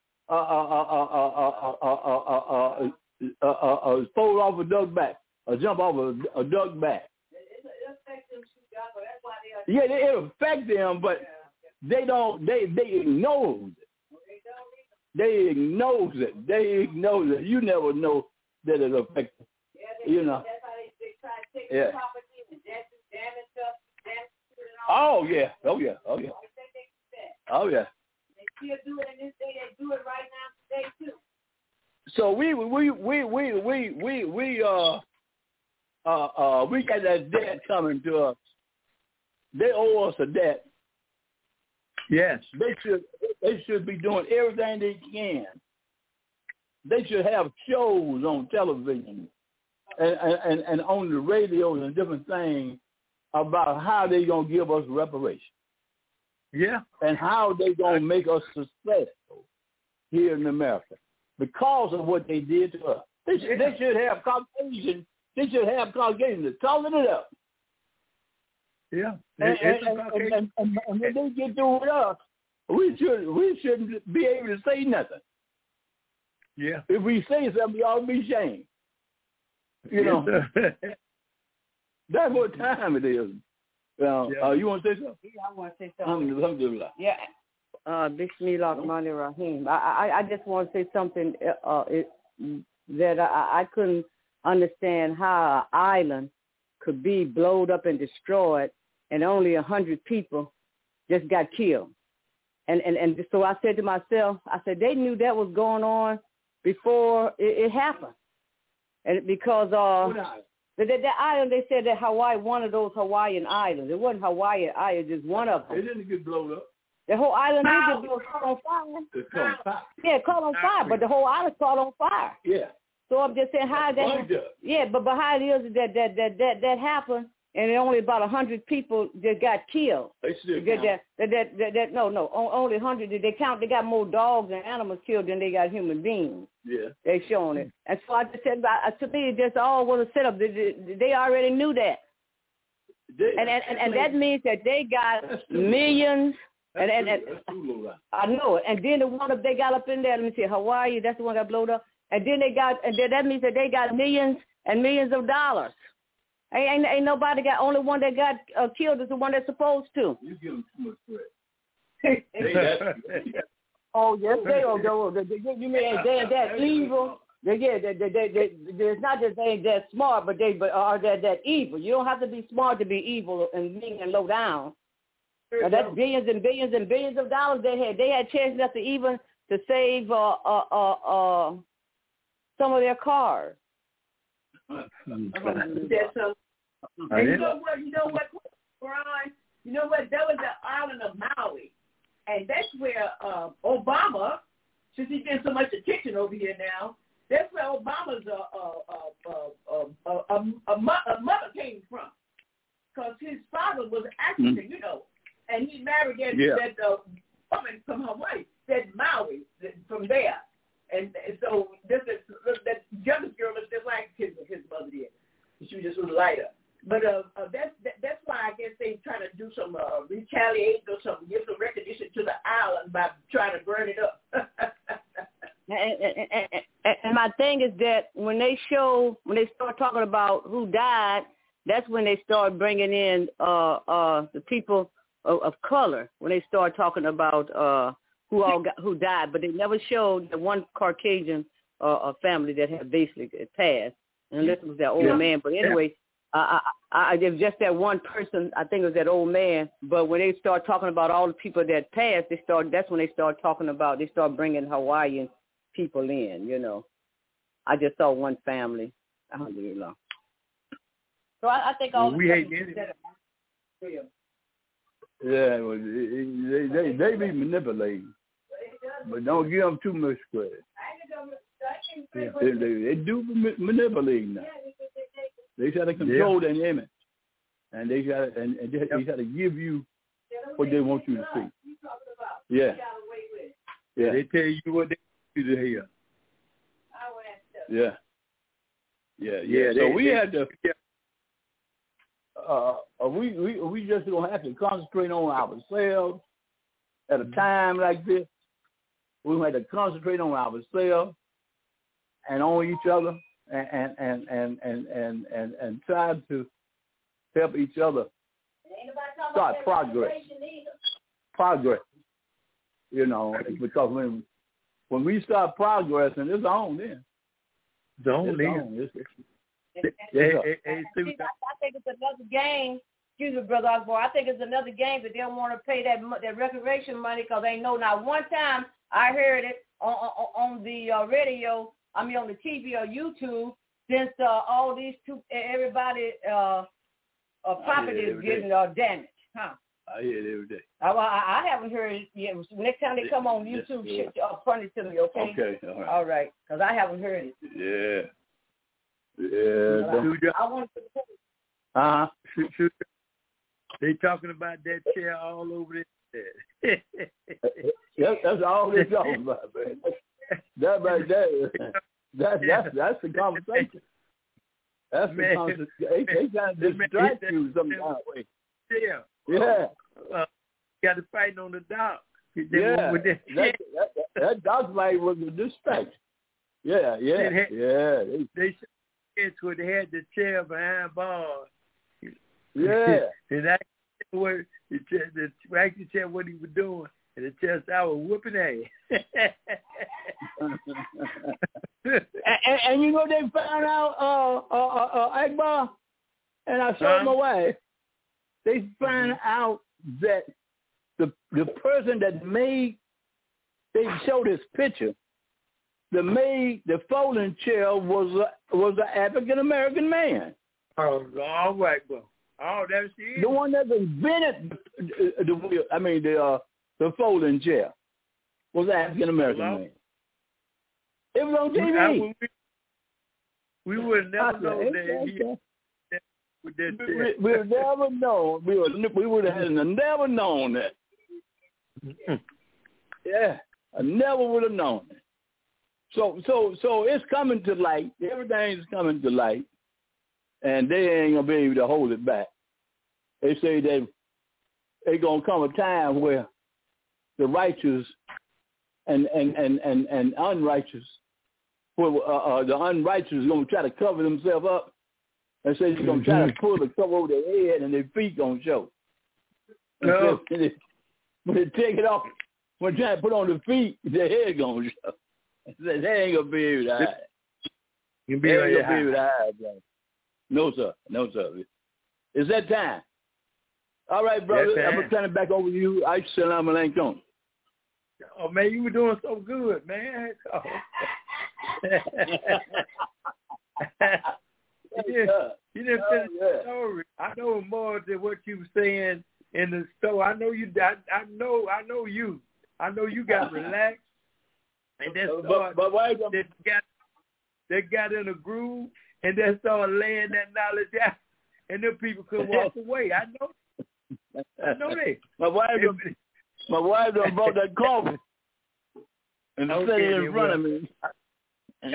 Fold off a duck back, or jump off a duck back. It affects them too, God, but that's why they are. Yeah, it affects them, but they don't. They ignore it. They ignore it. You never know that it affects them. You know. That's how they try to take the property and damage stuff. Oh yeah. They still do it in this day. They do it right now today too. So we got that debt coming to us. They owe us a debt.
Yes.
They should be doing everything they can. They should have shows on television and on the radio and different things about how they gonna give us reparations.
Yeah. And
how they gonna make us successful here in America because of what they did to us. They should have Caucasians. They should have Caucasians talking it up.
Yeah.
And when they get through with us, we shouldn't be able to say nothing.
Yeah.
If we say something, we ought to be ashamed. You know. That's what time it is. You want to say something?
Yeah, I want to say something.
Alhamdulillah.
Yeah. Bismillahirrahmanirrahim. I just want to say something that I couldn't understand how an island could be blown up and destroyed, and only 100 people just got killed. And so I said to myself, I said they knew that was going on before it happened, and because the island, they said that Hawaii, one of those Hawaiian islands. It wasn't Hawaii island, just one of them.
It didn't get blown up.
The whole island did get caught on fire.
It caught on fire.
Yeah, caught on fire, but the whole island caught on fire.
Yeah.
So I'm just saying how that. Yeah, but how it is that happened, and only about 100 people that got killed.
They still count.
No, only 100. Did they count? They got more dogs and animals killed than they got human beings.
Yeah.
They showing it, and so I just said, to me, it just all was a setup. They already knew that, and that means that they got millions. And I know it. And then the one they got up in there, let me see, Hawaii, that's the one that blew up. And then that means that they got millions and millions of dollars. Ain't nobody got, only one that got killed is the one that's supposed to.
You give them too much credit.
Oh, yes, they don't go. You mean they're that evil? It's not just they ain't that smart, but they are that evil. You don't have to be smart to be evil and mean and low down. Now, that's billions and billions and billions of dollars they had. They had chance enough to even to save some of their cars.
Yeah, so, and you know what, Brian? You know what? That was the island of Maui, and that's where Obama, since he's getting so much attention over here now, that's where Obama's mother came from, because his father was African, you know. And he married that woman from Hawaii, that Maui, from there. And so that youngest girl is just like his mother did. She was just a little lighter. But that's why I guess they trying to do some retaliate or something, give some recognition to the island by trying to burn it up.
And my thing is that when they start talking about who died,
that's when they start bringing in the people of color, when they start talking about who died, but they never showed the one Caucasian family that had basically passed, unless it was that old man. But anyway, it was just that one person. I think it was that old man. But when they start talking about all the people that passed, that's when they start talking about. They start bringing Hawaiian people in. You know, I just saw one family. Alhamdulillah. So I think all
we hate it.
Yeah, well, they be manipulating, but don't give them too much credit. Yeah. They do manipulate now. They try to control their image, and they try to give you what they want you to see. Yeah.
They tell you what they want you to hear.
Yeah. So we had to. We just don't have to concentrate on ourselves at a time like this. We have to concentrate on ourselves and on each other, and try to help each other start progress. You know, because when we start progressing, it's on then.
It's on then.
I think it's another game. Excuse me, Brother Osborne. I think it's another game that they don't want to pay that recreation money because they know now. One time I heard it on the radio. I mean on the TV or YouTube. Since all these everybody property is getting damaged, huh?
I hear it every day.
I haven't heard it yet. Next time they come on YouTube, front it to me, okay?
Okay,
all right. Because I haven't heard it.
Yeah.
I want to.
Shoot. They talking about that chair all over there.
That's all they talking about, man. That right there. That's the conversation. That's the conversation. They trying to distract you some kind of way. Yeah.
Got to fight on the dock.
Yeah. That dock fight was a distraction. Yeah.
They had the chair behind bars.
Yeah.
And I what the chair what he was doing, and the chair started whooping ass.
and you know they found out Akbar, and I showed my wife. They found out that the person that they showed his picture. The folding chair was an African American man.
Oh, all right, bro. Oh, that's it.
The one that invented the folding chair was an African American man. It was on TV.
We would never know that.
We would never know. We would have never known that. Yeah, I never would have known that. So it's coming to light. Everything's coming to light, and they ain't gonna be able to hold it back. They say that it's gonna come a time where the righteous and unrighteous, the unrighteous is gonna try to cover themselves up, and say they're gonna try to pull the cover over their head, and their feet gonna show.
No.
When they take it off, when they try to put on the feet, their head gonna show. They ain't gonna be able to hide. They ain't gonna be able to hide, bro. No, sir. It's that time. All right, brother. I'm gonna turn it back over to you. Assalamu alaikum.
Oh man, you were doing so good, man. Oh. You didn't finish the story. I know more than what you were saying in the store. I know you. I know you. I know you got relaxed. And they got in a groove, and they started laying that knowledge out, and them people could walk away. I know they.
My wife done brought that coffee and set it in front of me. And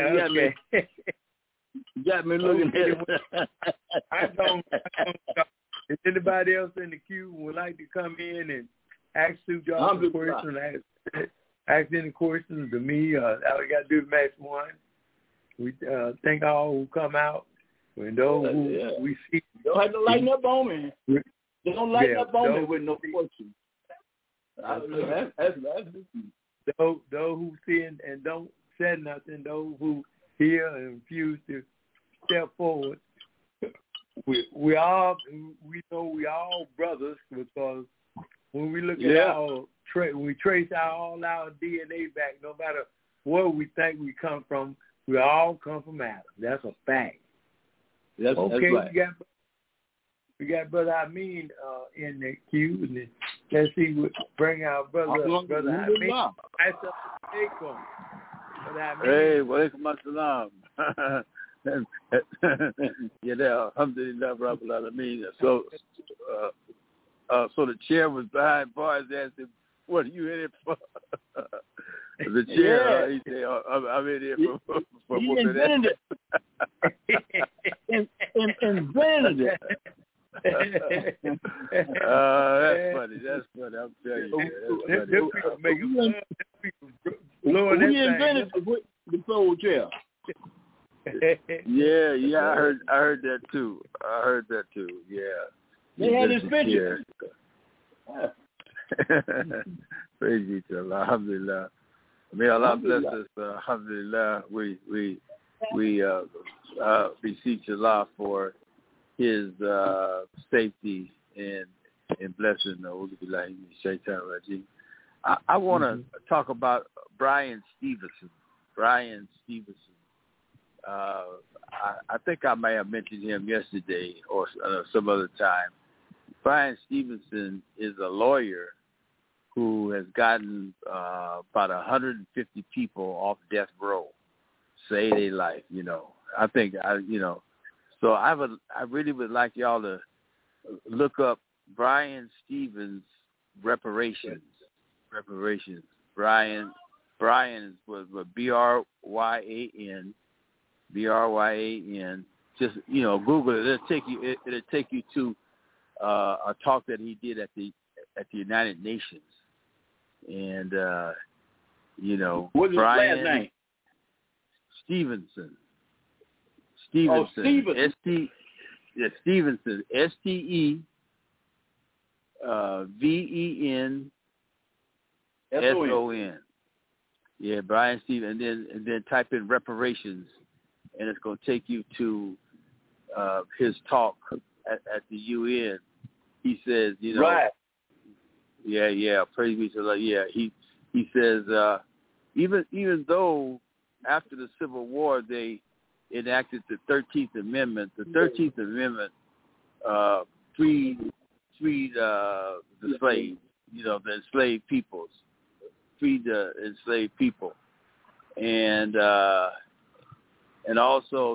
got me looking at it.
I don't. If anybody else in the queue would like to come in and ask Sue Johnson a question, ask any questions to me, all you got to do is match one. We thank all who come out When those who we see,
don't have to lighten up on me. They don't lighten up on me with no question.
Those who see and don't say nothing, those who hear and refuse to step forward, we know we all brothers, because when we look at when we trace all our DNA back, no matter where we think we come from, we all come from Adam. That's a fact.
That's right.
We got Brother Amin in the queue, and let's see bring our brother Amin.
Hey, walaikum assalam. Alhamdulillah, Rabbil Alameen. So the chair was behind bars asking, "What are you in it for?" The chair, he said, "I'm in here for
he invented it. Invented it.
That's funny. I'm telling you, that's funny.
We invented the soul chair.
Yeah, I heard that too. Yeah.
They had his picture.
Praise be to Allah. Alhamdulillah. May Allah bless us. Alhamdulillah. We beseech Allah for His safety and blessing. I want to talk about Brian Stevenson. I think I may have mentioned him yesterday or some other time. Brian Stevenson is a lawyer who has gotten about 150 people off death row, say their life. I think So I really would like y'all to look up Brian Stevens reparations. Brian was BRYAN. Just Google it. It'll take you to a talk that he did at the United Nations. And
what's his last name?
Stevenson.
Stevenson.
Stevenson. STEVENSON. Yeah, Brian Stevenson. And then type in reparations, and it's going to take you to his talk at the UN. He says,
right.
Yeah. Praise be to Allah. Yeah, he says even though after the Civil War they enacted the 13th Amendment. The 13th Amendment freed the slaves, the enslaved peoples, freed the enslaved people, and also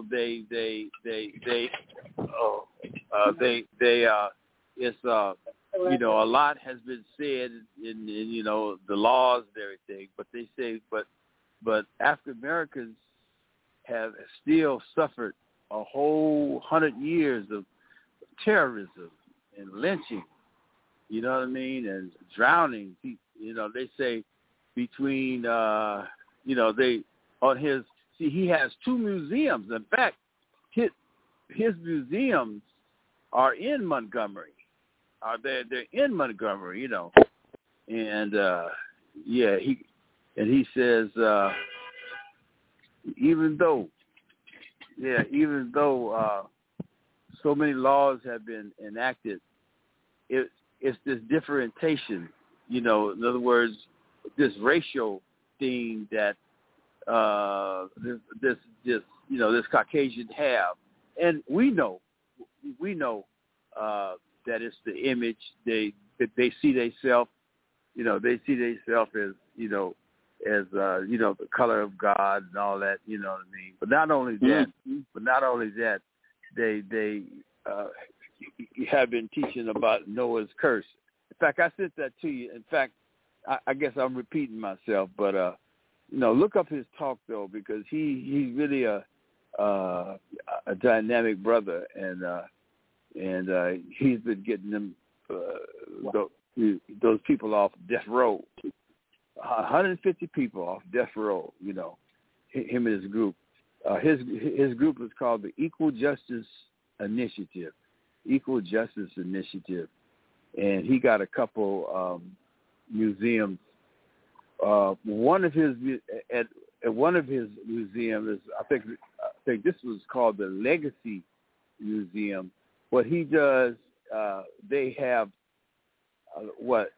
it's a lot has been said in the laws and everything, but they say but African Americans have still suffered a whole 100 years of terrorism and lynching, you know what I mean, and drowning. They say between he has two museums. In fact, his museums are in Montgomery. They're in Montgomery, and he says even though so many laws have been enacted, it's this differentiation, in other words, this racial thing that this Caucasian have, and we know that it's the image they see themselves, they see themselves as the color of God and all that, you know what I mean. But not only that, they have been teaching about Noah's curse. In fact, I sent that to you. In fact, I guess I'm repeating myself, but look up his talk though, because he's really a dynamic brother, and he's been getting them those people off death row. 150 people off death row, him and his group. his group is called the Equal Justice Initiative, and he got a couple museums. One of his museums is I think this was called the Legacy Museum. What he does, they have about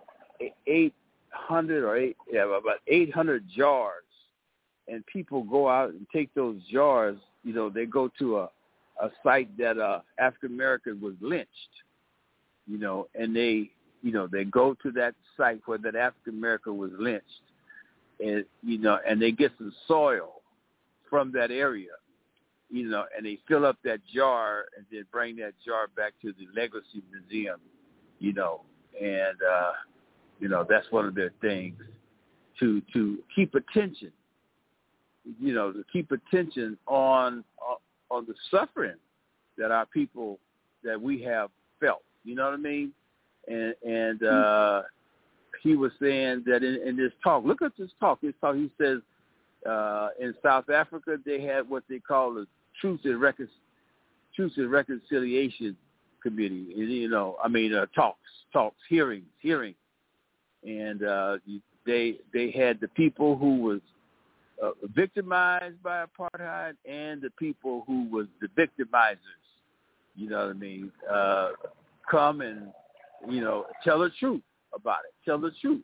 800 jars, and people go out and take those jars. They go to a site that African American was lynched, and they go to that site where that African American was lynched, and and they get some soil from that area, and they fill up that jar and then bring that jar back to the Legacy Museum, and that's one of their things to keep attention, to keep attention on the suffering that our people, that we have felt. You know what I mean? And he was saying that in this talk, look at this talk. He says in South Africa they had what they call the Truth and Reconciliation Committee. Talks, hearings, and they had the people who was victimized by apartheid and the people who was the victimizers. You know what I mean? Come and tell the truth about it. Tell the truth.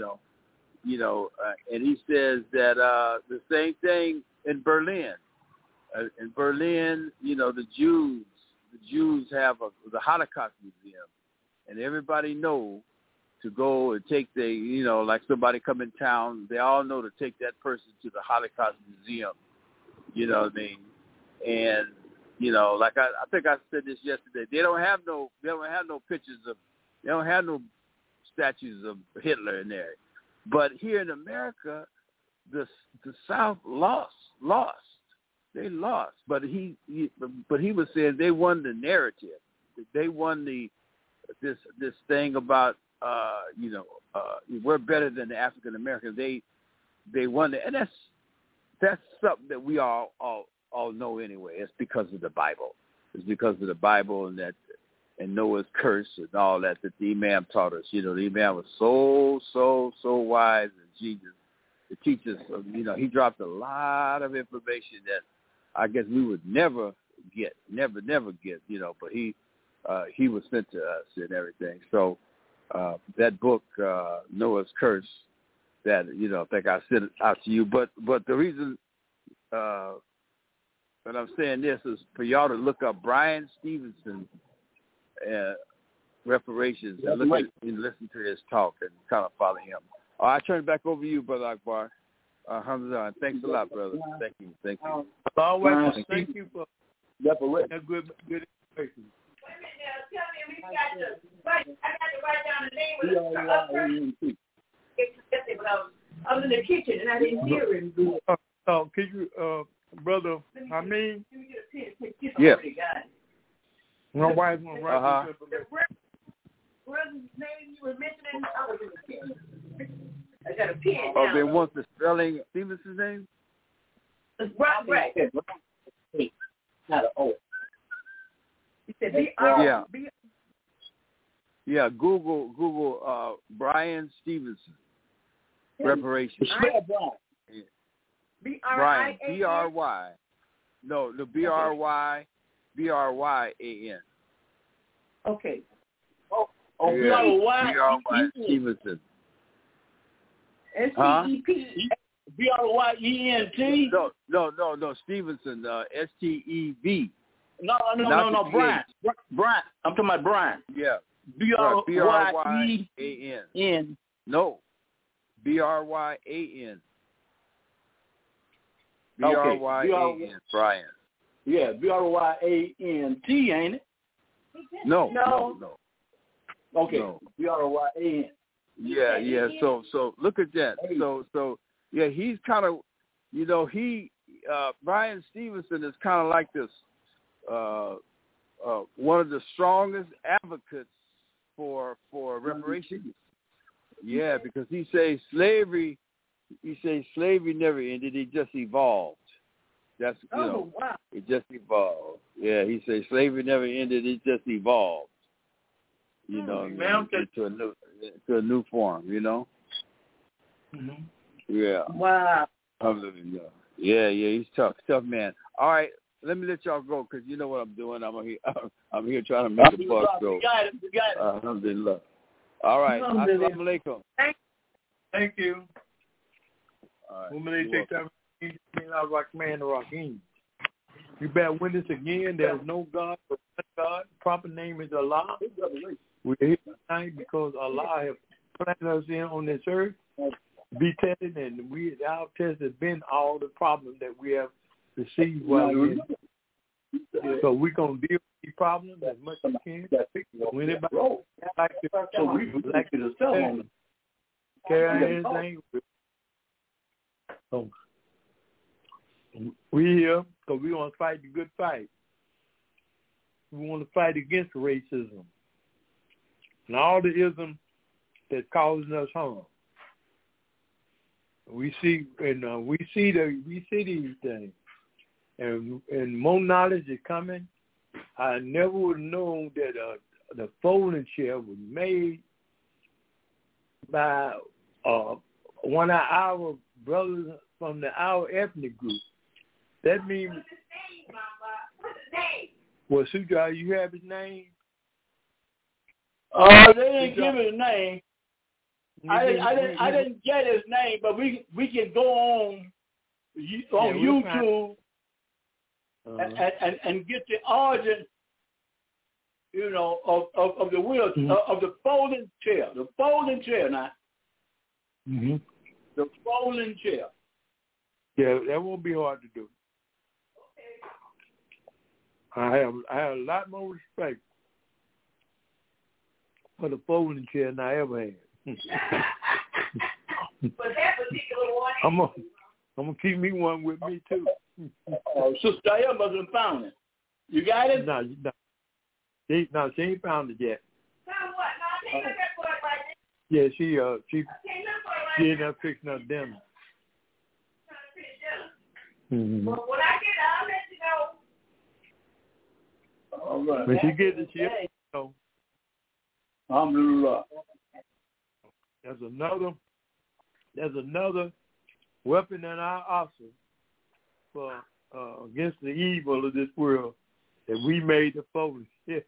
And he says that the same thing in Berlin. In Berlin, the Jews have the Holocaust Museum, and everybody know to go and take like somebody come in town, they all know to take that person to the Holocaust Museum. You know what I mean? And like I think I said this yesterday, they don't have no pictures of, they don't have no statues of Hitler in there. But here in America, the South lost. They lost. But he was saying they won the narrative. They won this thing about we're better than the African Americans. They won it, and that's something that we all know anyway. It's because of the Bible. It's because of the Bible and Noah's curse and all that the Imam taught us. The Imam was so wise and genius to teach us. He dropped a lot of information that I guess we would never get. But he was sent to us and everything. So that book, Noah's Curse, that I think I sent it out to you. But the reason that I'm saying this is for y'all to look up Bryan Stevenson reparations and listen to his talk and kind of follow him. I turn it back over to you, Brother Akbar. Alhamdulillah. Thanks a lot, brother. Thank you. Thank you for that good information. I got to write down the name of the I was in the kitchen and I didn't hear him. Can you, Brother Hameen? Yeah. My wife won't write the brother's name you were mentioning. I was in the kitchen. I got a pen. Oh, they want the spelling Stevenson's name? Right. Not an O. He said B-R-B. Yeah, Google Bryan Stevenson reparations. Bryan, B-R-Y. No, the B-R-Y-A-N. Okay. Oh, B-R-Y Stevenson. S-T-E-P. B-R-Y-E-N-T? No, Stevenson, S-T-E-V. No, Brian. Brian. I'm talking about Brian. Yeah. B-R-Y-A-N. No. B-R-Y-A-N. B-R-Y-A-N. Brian. Yeah, B-R-Y-A-N-T, ain't it? No. Okay, no. B-R-Y-A-N. Yeah. So look at that. So yeah, he's kind of, Bryan Stevenson is kind of like this, one of the strongest advocates for reparations. Yeah, because he says slavery never ended; it just evolved. That's
Wow.
it just evolved. Yeah, he said slavery never ended. It just evolved. Into a new form.
Mm-hmm.
Yeah.
Wow.
Yeah. He's tough man. All right, let me let y'all go because you know what I'm doing. I'm here trying to make the bus go.
You got it.
Alhamdulillah. All right. Assalamu alaikum.
Thank you.
All right.
You bear witness again. There's no God but one God. Proper name is Allah. We're here tonight because Allah has planted us in on this earth, be tested, and our test has been all the problems that we have received while we're in. So we're gonna deal with these problems as much as we can. Anybody like to carry anything? So we here because we want to fight the good fight. We want to fight against racism and all the ism that's causing us harm. We see these things, and more knowledge is coming. I never would have known that the folding chair was made by one of our brothers from our ethnic group. That means.
What's his name, Mama? What's his name?
Well, Sujah, you have his name?
They didn't give it a name. I didn't get his name, but we can go on YouTube and get the origin, of the wheel of the folding chair. The folding chair now.
Mm-hmm.
The folding chair.
Yeah, that won't be hard to do. I have a lot more respect for the folding chair than I ever had.
But that particular one.
I'm gonna keep me one with me too.
Sister Diane must have found it. You got it?
No, she ain't found it yet.
Found what? No, I can't look for it right now.
Yeah, she ended up fixing her dinner. Mm-hmm.
But when I get it, I'll let you know.
All right.
When she gets it, she'll know.
Alhamdulillah.
There's another weapon in our arsenal for against the evil of this world that we made the folding chair.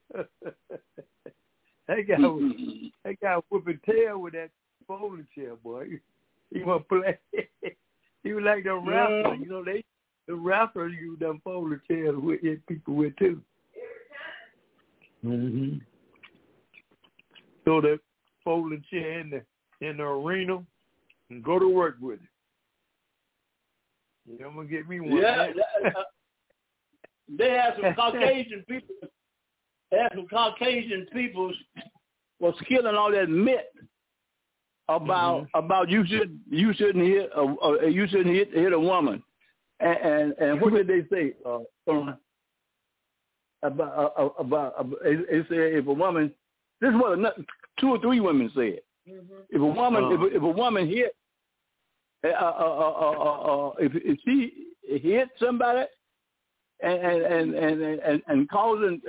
That guy whooping tail with that folding chair, boy. He want to play. He was like the rapper, the rappers use them folding chairs with hit people with too. Mm-hmm. So the folding chair in the arena and go to work with it. Yeah, I'm gonna get me one.
Yeah, they have some Caucasian people. Was killing all that myth about you shouldn't hit a woman, and what did they say about they said if a woman, this is what 2 or 3 women said. If a woman hit if she hit somebody and causing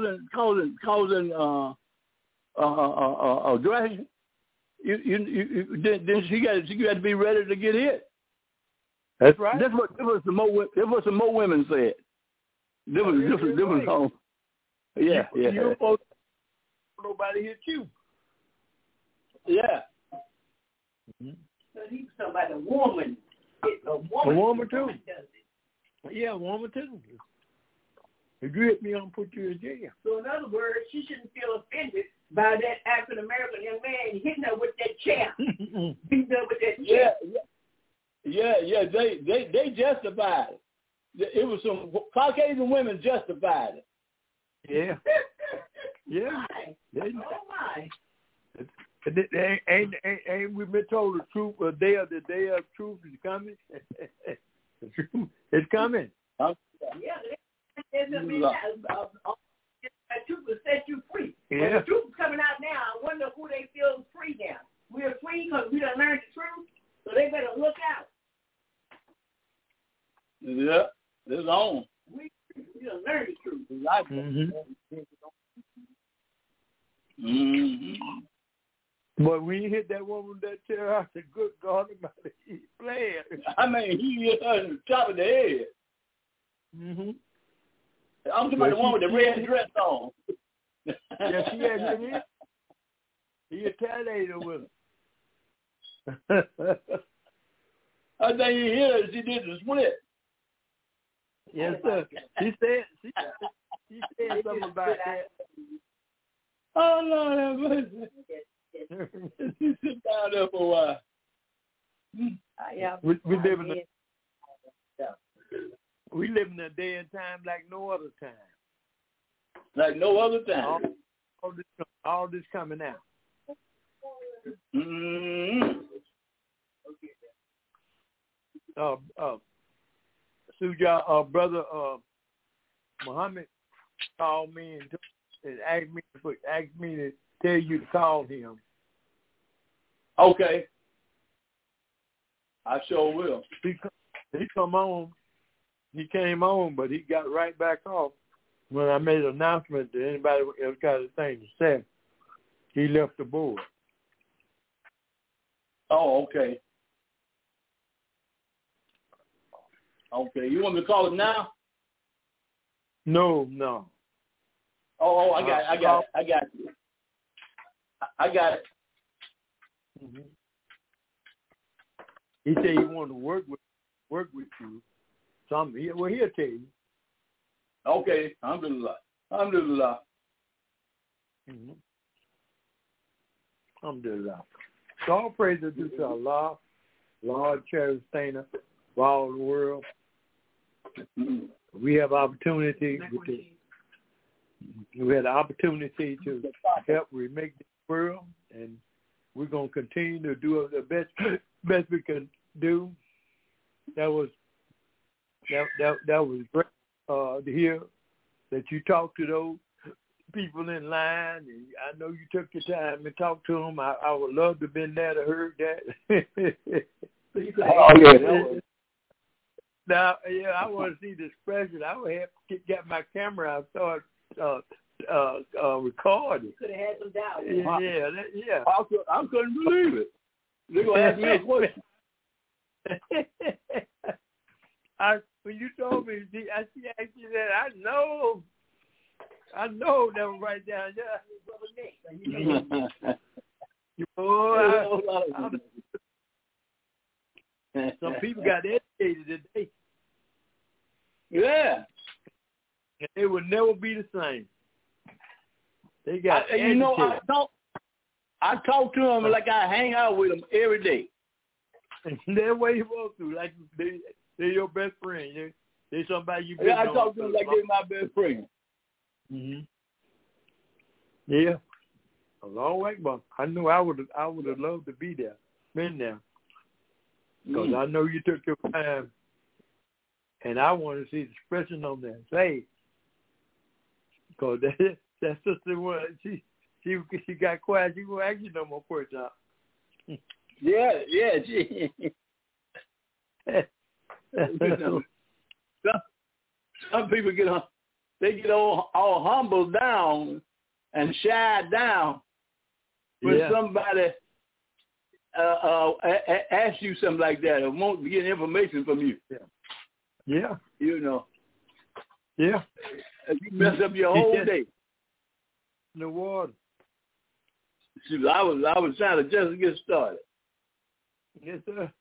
aggression, then she got to be ready to get hit.
That's right.
That's what some more women said. Different songs. Yeah.
You don't supposed to nobody hit you.
Yeah.
Mm-hmm. So he's talking about a woman. A
woman too. Yeah, a woman too. If you hit me, I'm gonna put you in jail.
So in other words, she shouldn't feel offended by that African American young man hitting her with that chair, beating her with that chair.
Yeah. They justified it. It was some Caucasian women justified it.
Yeah. Yeah.
Oh my.
Ain't we been told the truth? The day of truth is coming. The truth is coming.
Yeah, there's a man that truth will set you free.
Yeah.
Well, the truth is coming out now. I wonder who they feel is free now. We're free because we done learned the truth, so they better look out.
Yeah. It's on.
We learn the truth.
But when you hit that woman that chair, I said, good God, he's playing.
I mean, he hit her in the top of the head.
Mm-hmm.
I'm talking about the one with the red dress on.
Yeah, she had him in. He retaliated with her.
I think he hit her. She did the split.
Yes, sir. She said something about that.
Oh, Lord have mercy. She sit down there for a while. We live in a day and time like no other time. Like no other time.
All this coming out.
Mm-hmm.
Suja, brother Muhammad called me and asked me to tell you to call him.
Okay. I sure will.
He come on. He came on, but he got right back off when I made an announcement that anybody else got a thing to say. He left the board.
Oh, okay. Okay. You want me to call him now?
No.
Oh, I got you. I got it.
Mm-hmm. He said he wanted to work with you. He'll tell you.
Okay. Alhamdulillah.
Mm-hmm. Alhamdulillah. So all praise is due to Allah, Lord Cherry Stainer, for all the world. Mm-hmm. We have opportunity. We had the opportunity to help remake the world, and we're gonna continue to do the best we can do. That was great to hear that you talked to those people in line, and I know you took your time and talked to them. I would love to have been there to heard that.
Oh yeah.
Now, yeah, I want to see the expression. I would have to get my camera out and start recording.
Could have had some doubt.
Yeah.
I couldn't believe it. They're going to ask me a question.
When you told me, she asked you that, I know that was right down there. Some people got educated today.
Yeah.
And they will never be the same. They got
educated. I talk to them like I hang out with them every day.
That's what you want to. Like they're your best friend. They're somebody you.
Yeah, I talk to them like they're my best friend.
Mm-hmm. Yeah. A long way, but I knew I would have loved to be there, been there, because I know you took your time, and I want to see the expression on that face. Because that sister was she got quiet. She won't ask you no more questions.
Yeah. Some people get all humbled down and shied down when somebody asks you something like that or won't get information from you.
Yeah.
You know.
Yeah.
You mess up your whole day.
In the water.
See, I was trying to just get started.
Yes, sir.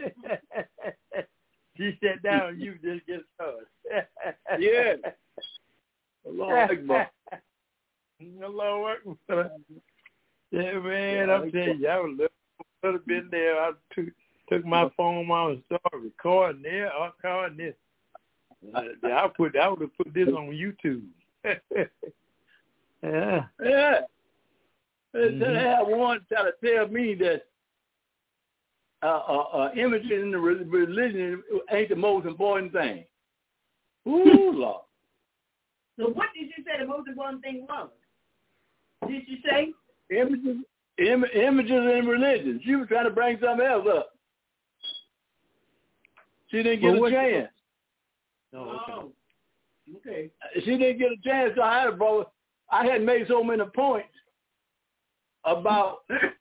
She sat down and you just get started.
Yeah. Allahu Akbar.
Allahu Akbar. Yeah, man, I'm telling you, I would have been there. I took my phone out and started recording there, recording this. I would have put this on YouTube. Yeah.
They have one try to tell me that images in the religion ain't the most important thing. Ooh, Lord.
So what did you say the most important thing was? Did you say?
Images in religion. She was trying to bring something else up. She didn't get a chance.
Oh,
okay.
She didn't get a chance to hire her, brother. I had made so many points about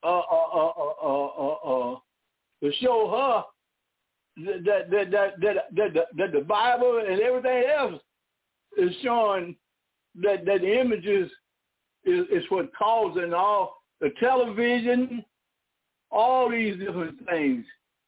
to show her that the Bible and everything else is showing that the images is what causing all the television, all these different things,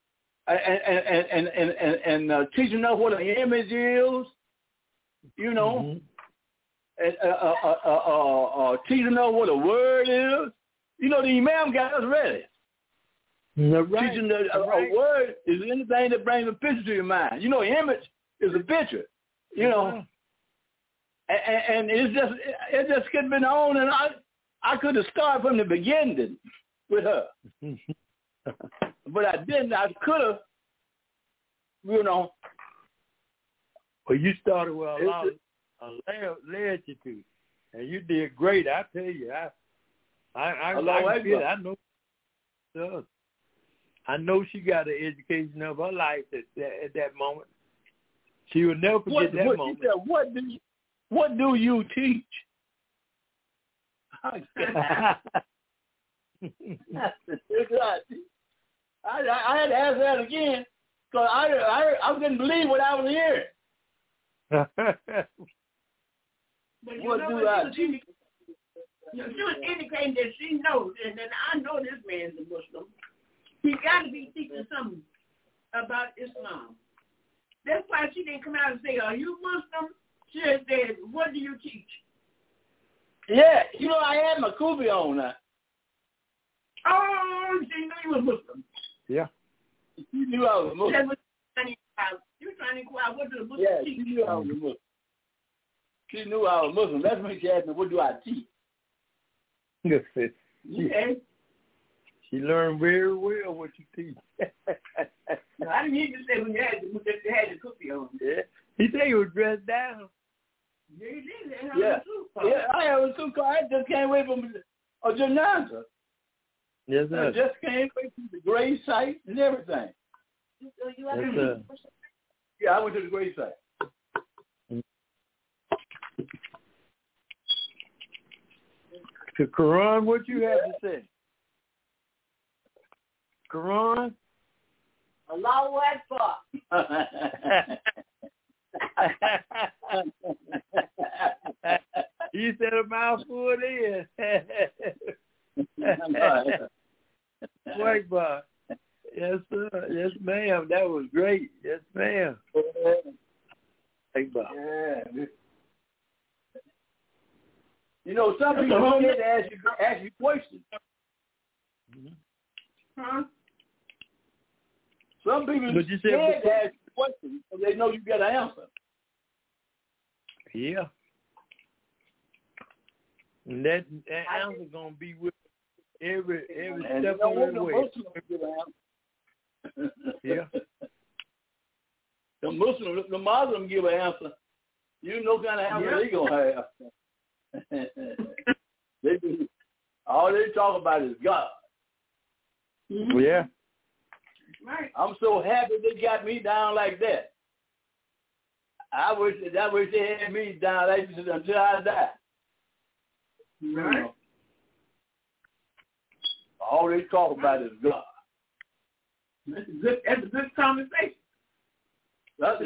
and teaching her what an image is, you know, and teaching her what a word is. You know, the Imam got us ready.
Right.
Teaching a word is anything that brings a picture to your mind. You know, image is a picture. You know, and it just could have been on, and I could have started from the beginning with her, but I didn't. I could have, you know.
Well, you started with a lot of laity, and you did great. I tell you, I feel it. I know. I know she got an education of her life at that moment. She will never forget that moment.
She said, what do you teach? I had to ask that again because I couldn't believe what I was hearing.
But what do I teach? She was indicating that she knows, and then I know this man's a Muslim. He got to be teaching something about Islam. That's why she didn't come out and say, "Are you Muslim?" She just said, "What do you teach?"
Yeah, you know, I had my kufi on now.
Oh, she knew you were Muslim.
Yeah.
She knew I was Muslim.
That's what you were trying to inquire, what do the Muslims teach?
She knew I was Muslim. She knew I was Muslim. That's when she asked me, what do I teach?
Okay.
She learned very well what you teach.
No, I didn't hear you say when you had the kufi on.
Yeah. He said you were dressed down.
Yeah, he did.
Yeah, I have a suit. I just came away from a janaza.
Yes, sir.
I just came away from the grave site and everything.
Yes, sir.
Yeah, I went to the grave site.
To Quran, what you have to say? Quran?
Allahu Akbar.
You said a mouthful in. Akbar. Yes, sir. Yes, ma'am. That was great. Yes, ma'am. Akbar.
Yeah. You know, some people don't get to ask you questions.
Huh?
Some people scared to ask you questions because they know you got an answer.
Yeah. And that answer gonna be with every step of the way. Yeah.
The Muslim give an answer. You know what kind of answer they gonna have. All they talk about is God.
Mm-hmm. Yeah.
Right.
I'm so happy they got me down like that. I wish they had me down like this until I die.
Right.
All they talk about is God.
That's a good conversation.
That's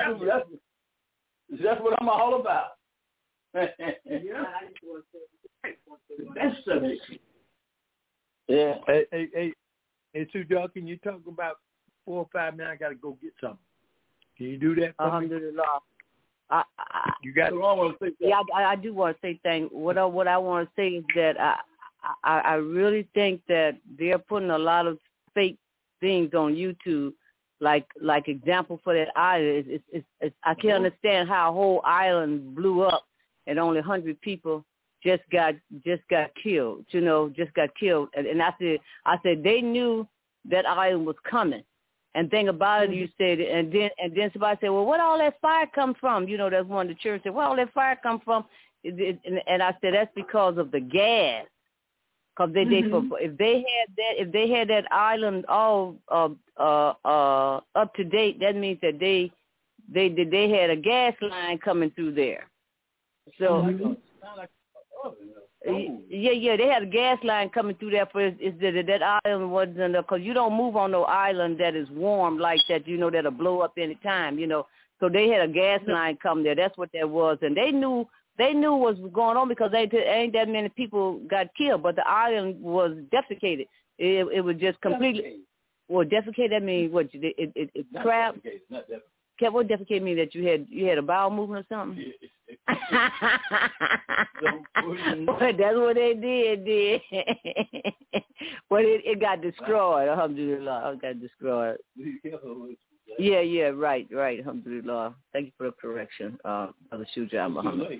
what I'm all about.
Yeah. That's subject.
Yeah.
Hey, Sue John, can you talk about 4 or 5 minutes? I gotta go get something. Can you do that for me?
Alhamdulillah.
You got
it. Yeah, I do want to say things. What I want to say is that I really think that they're putting a lot of fake things on YouTube, like example for that island. I can't understand how a whole island blew up and only 100 people just got killed. You know, just got killed. And I said they knew that island was coming. And thing about it, you said, and then somebody said, well, where all that fire come from? You know, that's one of the church said, where all that fire come from? And I said, that's because of the gas. Because if they had that island all up to date, that means that they had a gas line coming through there. So yeah, they had a gas line coming through there for that island wasn't because you don't move on no island that is warm like that, that'll blow up any time, So they had a gas line come there. That's what that was, and they knew what was going on because ain't that many people got killed, but the island was defecated. It was just completely. Well, defecate, that means what? It crap. What defecate mean? That you had a bowel movement or something? That's what they did. But it got destroyed. Alhamdulillah, it got destroyed. Yeah, right. Alhamdulillah. Thank you for the correction, Brother Shuja Muhammad.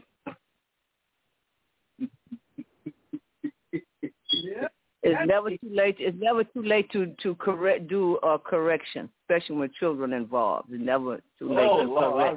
Yeah.
It's never too late to do a correction, especially when children involved. It's never too late to correct.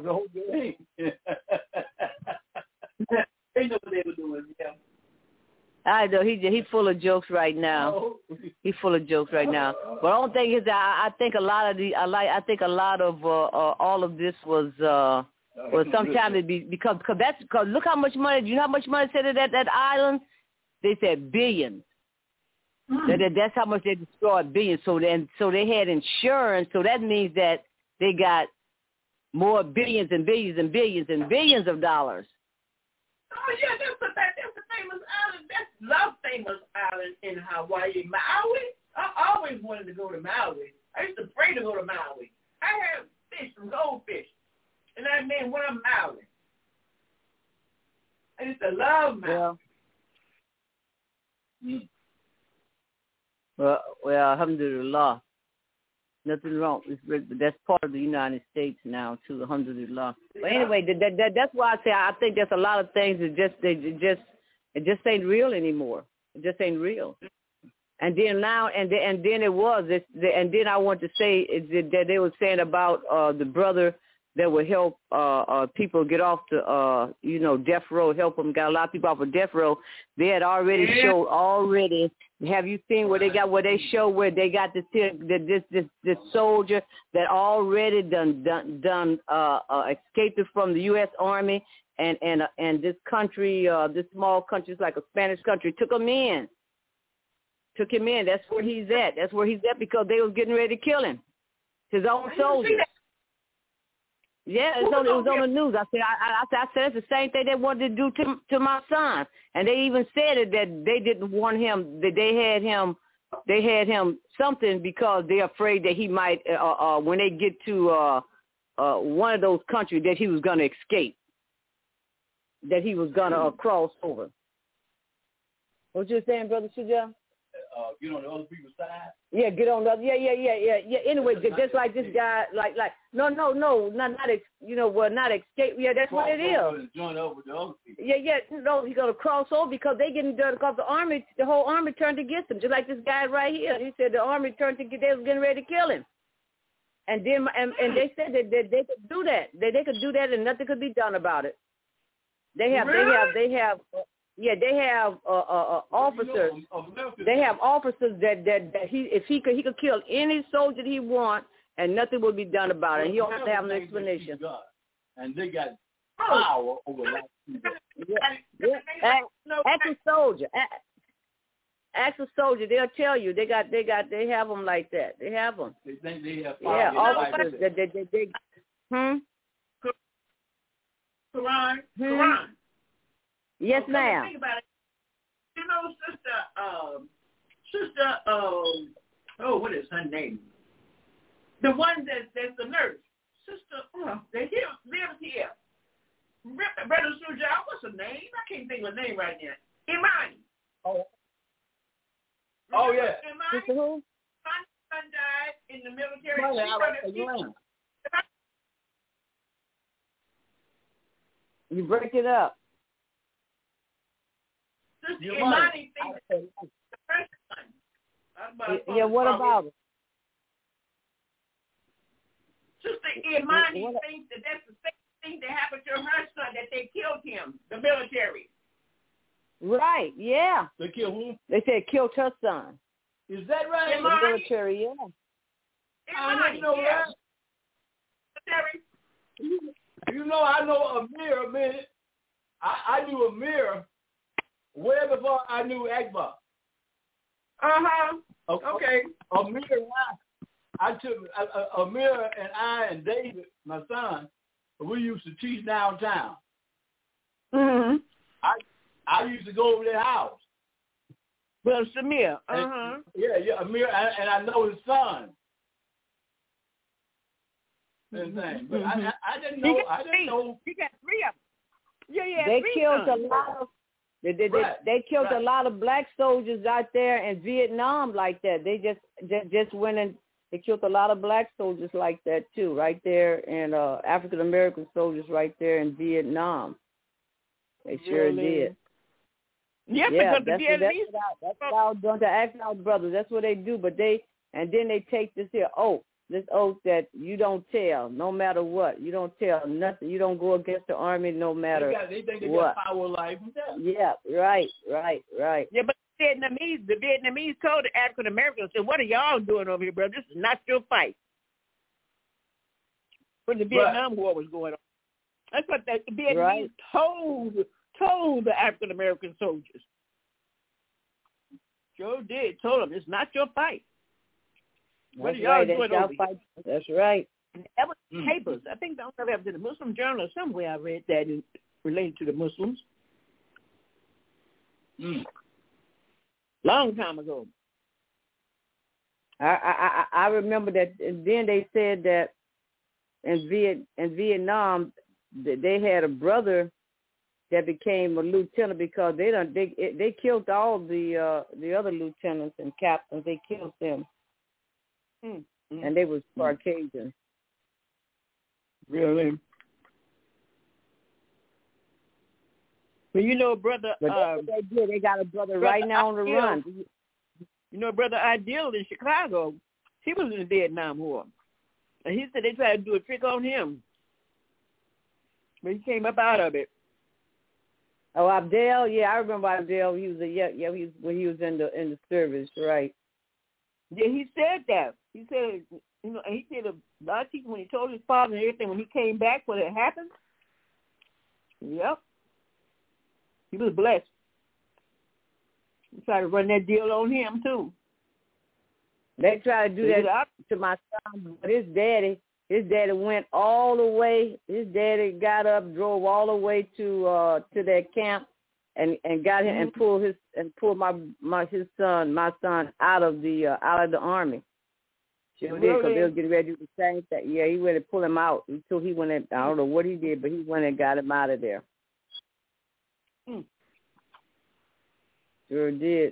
They know what they were doing. Yeah.
I know he full of jokes right now. He's full of jokes right now. But the only thing is that I think a lot of all of this was sometimes it be because look how much money. Do you know how much money said at that island? They said billions. That's how much they destroyed, billions. So they had insurance. So that means that they got more billions and billions and billions and billions of dollars.
Oh yeah, that's the famous island. That's the famous island in Hawaii, Maui. I always wanted to go to Maui. I used to pray to go to Maui. I had fish from goldfish, and that meant when I'm Maui. I used to love Maui.
Yeah. Well, alhamdulillah. Nothing wrong. That's part of the United States now, too, alhamdulillah. But anyway, that's why I say I think there's a lot of things that it just ain't real anymore. It just ain't real. And then now, and then it was, and then I want to say that they were saying about the brother that would help people get off the, death row, help them. Got a lot of people off of death row. They had already showed already. Have you seen where they show where they got this soldier that already done escaped from the U.S. Army and this country, this small country, it's like a Spanish country, took him in. That's where he's at. Because they was getting ready to kill him. His own soldiers. Yeah, it was on the news. I said that's the same thing they wanted to do to my son, and they even said it that they didn't want him. That they had him something because they're afraid that he might when they get to one of those countries that he was going to escape, that he was going to cross over. What you saying, Brother Shuja?
Get on the other people's side.
Yeah, get on the other. Yeah. Anyway, just like this guy, not escape. Yeah, that's what it is.
Join up with the other people.
Yeah. No, he's gonna cross over because they getting done because the whole army turned against him. Just like this guy right here. He said the army they was getting ready to kill him. And then and they said that they could do that. They could do that and nothing could be done about it. They have officers. They have officers that he could kill any soldier he wants and nothing will be done about it. He don't have to have an explanation.
And they got power over life.
Yeah. Ask a soldier. Ask a soldier. They'll tell you. They have them like that. They have them.
They think they have power.
Yeah, officers.
Quran.
Yes, ma'am.
Think about it. Sister, what is her name? The one that's the nurse. Sister, they lives here. Brother Suja, what's her name? I can't think of her name right now. Imani.
Oh yeah.
Imani.
Sister who?
My son died in the military.
You break it up.
Sister Imani thinks the first one.
Yeah, what about it?
Sister Imani thinks that's the same thing that happened to her son, that they killed him, the military.
Right, yeah.
They killed who?
They said killed her son.
Is that right?
The military, yeah.
Imani, know that. Military.
You know, I know Amir, man. I knew Amir way before I knew Akbar.
Okay.
Amir and I took Amir and I and David, my son. We used to teach downtown.
Mm-hmm.
I used to go over their house.
Well, Samir.
Yeah, Amir, and I know his son.
Mm-hmm.
But I didn't know.
He got 3 of them. Yeah.
They killed a lot of. They killed a lot of black soldiers out there in Vietnam like that. They just went and they killed a lot of black soldiers like that too, right there, and African American soldiers right there in Vietnam. They sure did.
Yeah,
because
the Vietnamese.
That's what I was doing to ask our brothers. That's what they do. But then they take this here oath. This oath that you don't tell, no matter what. You don't tell nothing. You don't go against the army, no matter
they think they
what.
got power, life, and death.
Yeah, right.
Yeah, but the Vietnamese told the African Americans, said, "What are y'all doing over here, brother? This is not your fight." When the Vietnam War was going on, that's what the Vietnamese told the African American soldiers. Sure did. Told them it's not your fight. What are y'all doing over here?
That's right.
That was papers. I think that was in the Muslim Journal or somewhere. I read that related to the Muslims. Long time ago.
I remember that. And then they said that in Vietnam, they had a brother that became a lieutenant because they killed all the other lieutenants and captains. They killed them. And they was Caucasian.
Really? Well, you know, brother.
But that's what they did. They got a brother right now on the run.
You know, brother Ideal in Chicago. He was in the Vietnam War, and he said they tried to do a trick on him, but he came up out of it.
Oh, Abdel, yeah, I remember Abdel. He was when he was in the service, right?
Yeah, he said that. He said, you know, he said a lot of people when he told his father and everything when he came back, what had happened. Yep, he was blessed. He tried to run that deal on him too.
They tried to do that to my son, but his daddy went all the way. His daddy got up, drove all the way to that camp, and got him and pulled his son out of the army. Sure did, because they was getting ready to do the same thing. Yeah, he went and pulled him out until he went and, I don't know what he did, but he went and got him out of there. Sure did.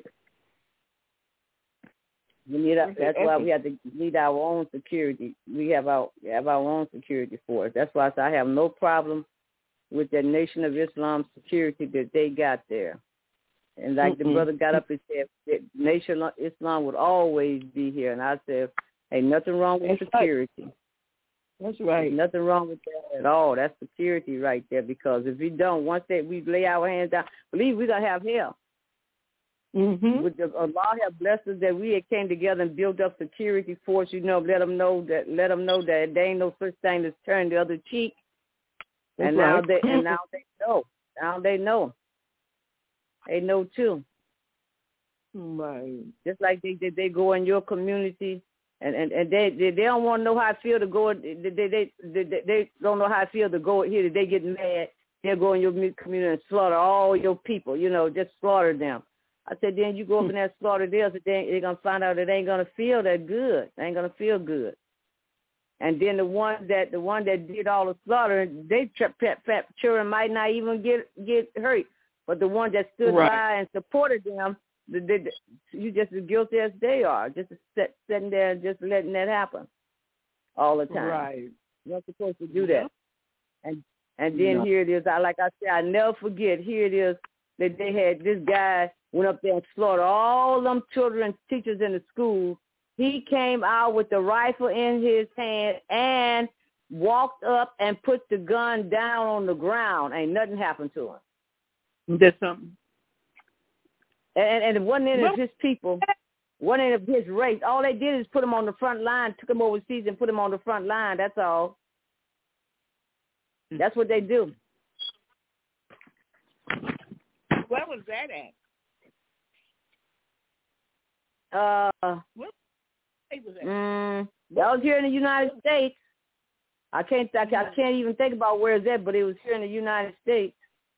That's why we have to need our own security. We have our own security force. That's why I say I have no problem with the Nation of Islam security that they got there. And like the brother got up and said, that Nation of Islam would always be here. And I said, ain't nothing wrong with security.
That's right.
There's nothing wrong with that at all. That's security right there. Because if we don't, once we lay our hands down, believe we're gonna have hell. With Allah have blessed us that we came together and built up security force. You know, let them know that there ain't no such thing as turn the other cheek. And now they know. Now they know. They know too.
Right.
Just like they go in your community and they don't want to know how I feel to go. They don't know how I feel to go here. They get mad. They'll go in your community and slaughter all your people. You know, just slaughter them. I said, then you go up in that slaughter there, so they're going to find out it ain't going to feel that good. They ain't going to feel good. And then the one that did all the slaughter, they children might not even get hurt. But the one that stood by and supported them, you just as guilty as they are, just sitting there and just letting that happen all the time.
Right.
You're not supposed to do that. And then here it is. Like I said, I never forget. Here it is that they had this guy went up there and slaughtered all them children, teachers in the school. He came out with the rifle in his hand and walked up and put the gun down on the ground. Ain't nothing happened to him.
That's something.
And it wasn't any of his people, wasn't any of his race. All they did is put him on the front line, took him overseas and put him on the front line. That's all. That's what they do.
Where was that at? What state was that?
That was here in the United States. I can't even think about where it's at, but it was here in the United States.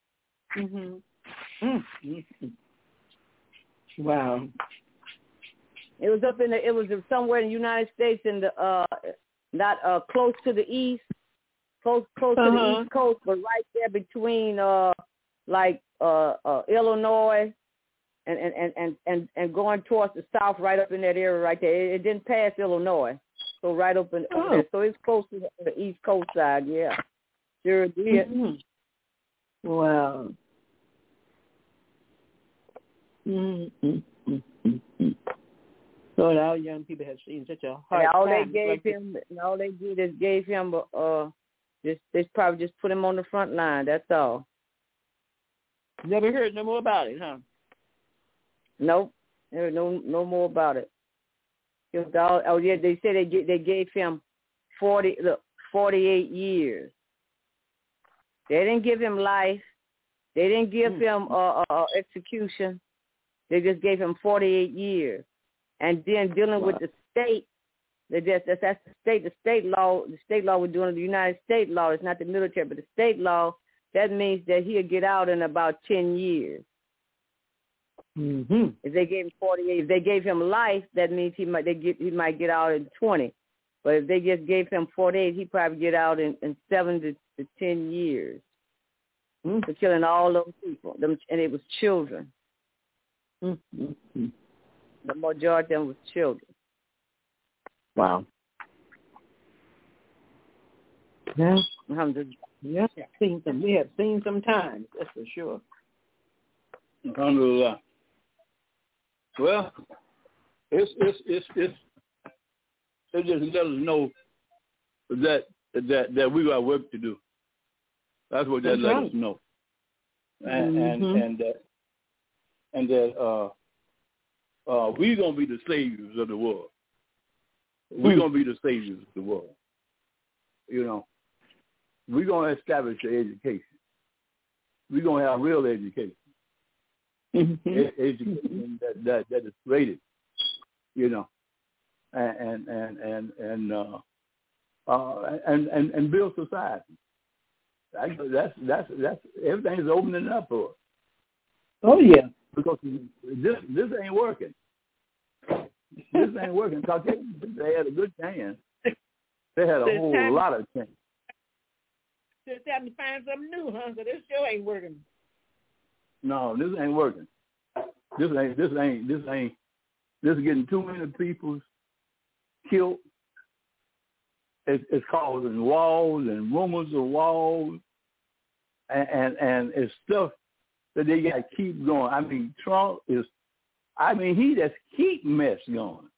Wow.
It was somewhere in the United States in the not close to the east, close to the East Coast, but right there between Illinois and going towards the south, right up in that area right there. It didn't pass Illinois, so right up in there. So it's close to the East Coast side. Yeah, sure did.
Wow. So now young people have seen such a hard time.
All they did is gave him they probably just put him on the front line. That's all.
Never heard no more about it, huh?
Nope. There was no more about it. They said they gave him 48 years. They didn't give him life. They didn't give him execution. They just gave him 48 years. And then dealing with the state, that's the state. The state law we're doing, the United States law. It's not the military, but the state law. That means that he'll get out in about 10 years. If they gave him 48, if they gave him life, that means he might get out in 20. But if they just gave him 48, he'd probably get out in 7 to 10 years for killing all those people. And it was children. The majority of them was children.
Wow. Yeah. Yes, we have seen some times, that's for sure.
Alhamdulillah. Well, it's just let us know that we got work to do. That's what that let us know. And that we're gonna be the saviors of the world. We're gonna be the saviors of the world. You know, we're gonna establish the education. We're gonna have real education. Education that is rated, you know, and build society. That's everything's opening up for us.
Oh yeah,
because this ain't working. This ain't working. Because they had a good chance. They had a whole lot of chance.
It's time to find something new, huh? So this still ain't working.
No, this ain't working. This is getting too many people killed. It's causing wars and rumors of wars, and it's stuff that they got to keep going. I mean, Trump he just keep mess going.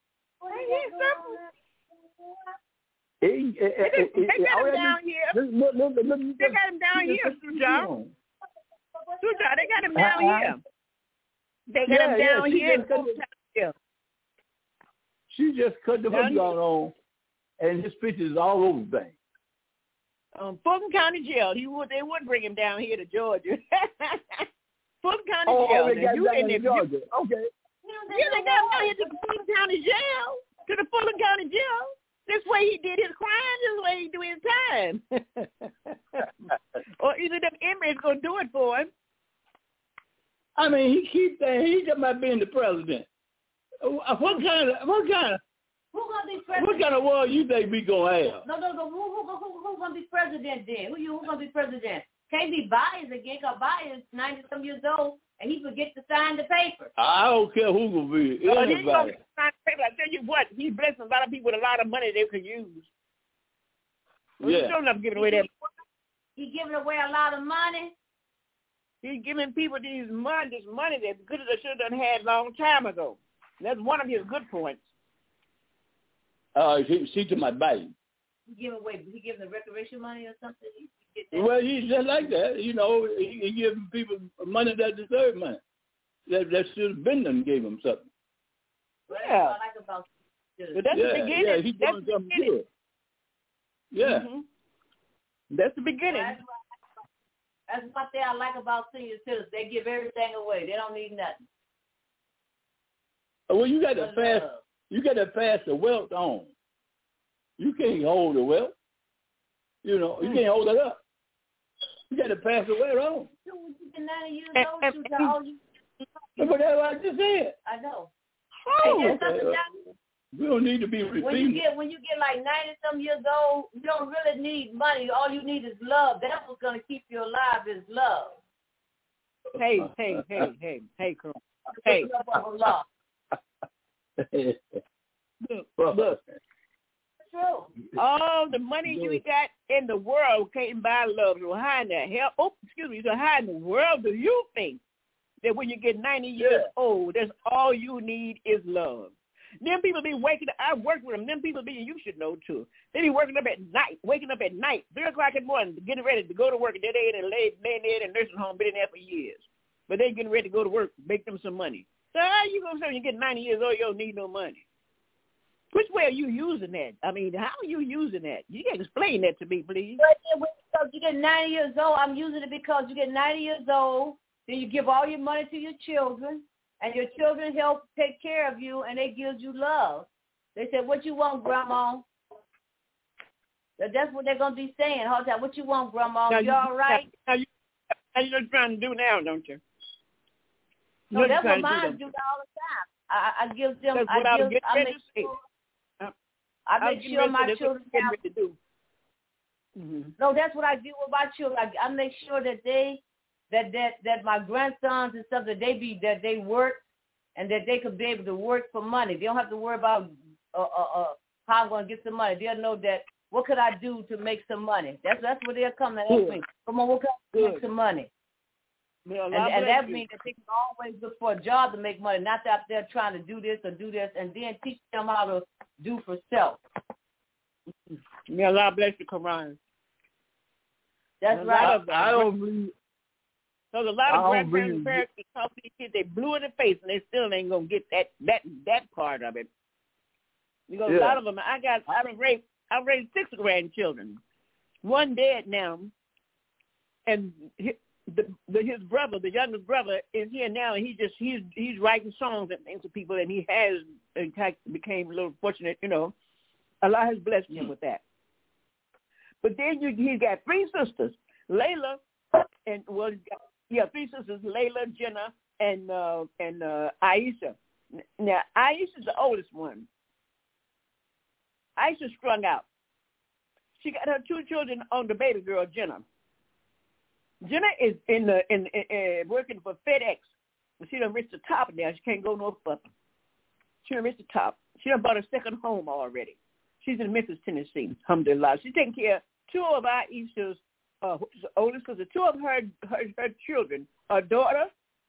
They got him down here.
They got him down here, John. They got him down here. They got him down here.
She just cut the hook on, and his pictures all over the thing.
Fulton County Jail. They would bring him down here to Georgia. Fulton County Jail.
They got him down in Georgia. Okay.
Yeah, they got him down here to the Fulton County Jail. To the Fulton County Jail. This way he did his crime. This way he do his time. Or either them inmates gonna do it for him.
I mean, he keeps saying he's about being the president. What kind of
who gonna be president?
What kind of world you think we gonna have?
No. Who gonna be president then? Who gonna be president? Can't be Biden again, because Biden is 90-some years old and he forgets to sign the paper.
I don't care who gonna be. Anybody.
I tell you what, he's blessing a lot of people with a lot of money they could use. Well,
yeah.
He's sure enough giving away that.
He's giving away a lot of money.
He's giving people this money that's good as they should have done had a long time ago. That's one of his good points.
See to my Biden.
He giving the recreation money or something?
Well, he's just like that. You know, he gives people money that deserve money. That should have been done gave him something.
Yeah. But that's the beginning.
Yeah, he's doing something good. Yeah.
That's the beginning.
That's one thing I like about senior citizens. They give everything away. They don't need nothing.
Well, you got to pass. You got to pass the wealth on. You can't hold the wealth. You know, you can't hold it up. You got to pass the wealth on.
When you get 90 years old, you got all you.
But that's what I just said.
I know.
We don't need to be repeating.
When you get like 90-some years old, you don't really need money. All you need is love. That's what's going to keep you alive is love.
Hey, Colonel. Hey. Look.
True.
All the money you got in the world can't buy love. So how in the hell? So how in the world do you think that when you get 90 years old, that's all you need is love? Them people be waking up. I work with them. Them people be, you should know too. They be waking up at night, 3 o'clock in the morning, getting ready to go to work, and then they laying there in a nursing home, been in there for years. But they getting ready to go to work, make them some money. So how you gonna say when you get 90 years old, you don't need no money? Which way are you using that? I mean, how are you using that? You can explain that to me, please.
Because you get 90 years old, I'm using it because you get 90 years old, then you give all your money to your children, and your children help take care of you, and they give you love. They say, what you want, Grandma? That's what they're going to be saying all the time. What you want, Grandma? You all right?
You're just trying to do now, don't you?
No, that's what mine do all the time. I give them. I make sure my children have to do. Mm-hmm. No, that's what I do with my children. I make sure that that my grandsons and stuff that they work and that they could be able to work for money. They don't have to worry about how I'm going to get some money. They'll know that what could I do to make some money. That's where they'll come and ask me. Come on, what could I do to make some money? And that means that they can always look for a job to make money, not out there trying to do this, and then teach them how to do for self.
May Allah bless the Quran.
That's right.
I don't believe.
So a lot of grandparents and parents talk to these kids, they blue in the face, and they still ain't gonna get that part of it. Because a lot of them, I raised 6 grandchildren. One dead now, and his brother, the youngest brother, is here now, and he's writing songs and things to people, and he has in fact became a little fortunate, you know. Allah has blessed him with that. But then he's got 3 sisters, Layla, and 3 sisters, Layla, Jenna, and Aisha. Now Aisha's the oldest one. Aisha strung out. She got her 2 children on the baby girl, Jenna. Jenna is working for FedEx. She done reached the top now. She can't go no further. She done reached the top. She done bought a second home already. She's in Memphis, Tennessee. Alhamdulillah. She's taking care of 2 of Aisha's oldest sister. 2 of her children. Her daughter,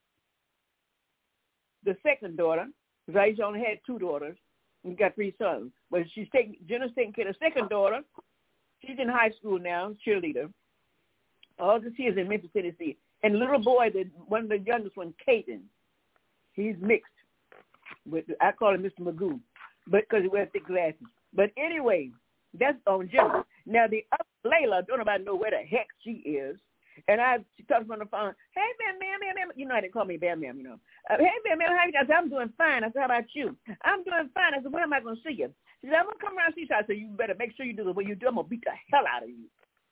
the second daughter, because Aisha only had 2 daughters and got 3 sons. But Jenna's taking care of the second daughter. She's in high school now, cheerleader. All this here is in Memphis, Tennessee. And the little boy, one of the youngest one, Caden, he's mixed. I call him Mr. Magoo, because he wears thick glasses. But anyway, that's on Jenna. Now, the other Layla, don't nobody know where the heck she is. And she talks on the phone, hey, ma'am. You know how they call me Bam, you know. Hey, ma'am, how you doing? I said, I'm doing fine. I said, how about you? I'm doing fine. I said, when am I going to see you? She said, I'm going to come around and see you. I said, you better make sure you do it. When you do, I'm going to beat the hell out of you.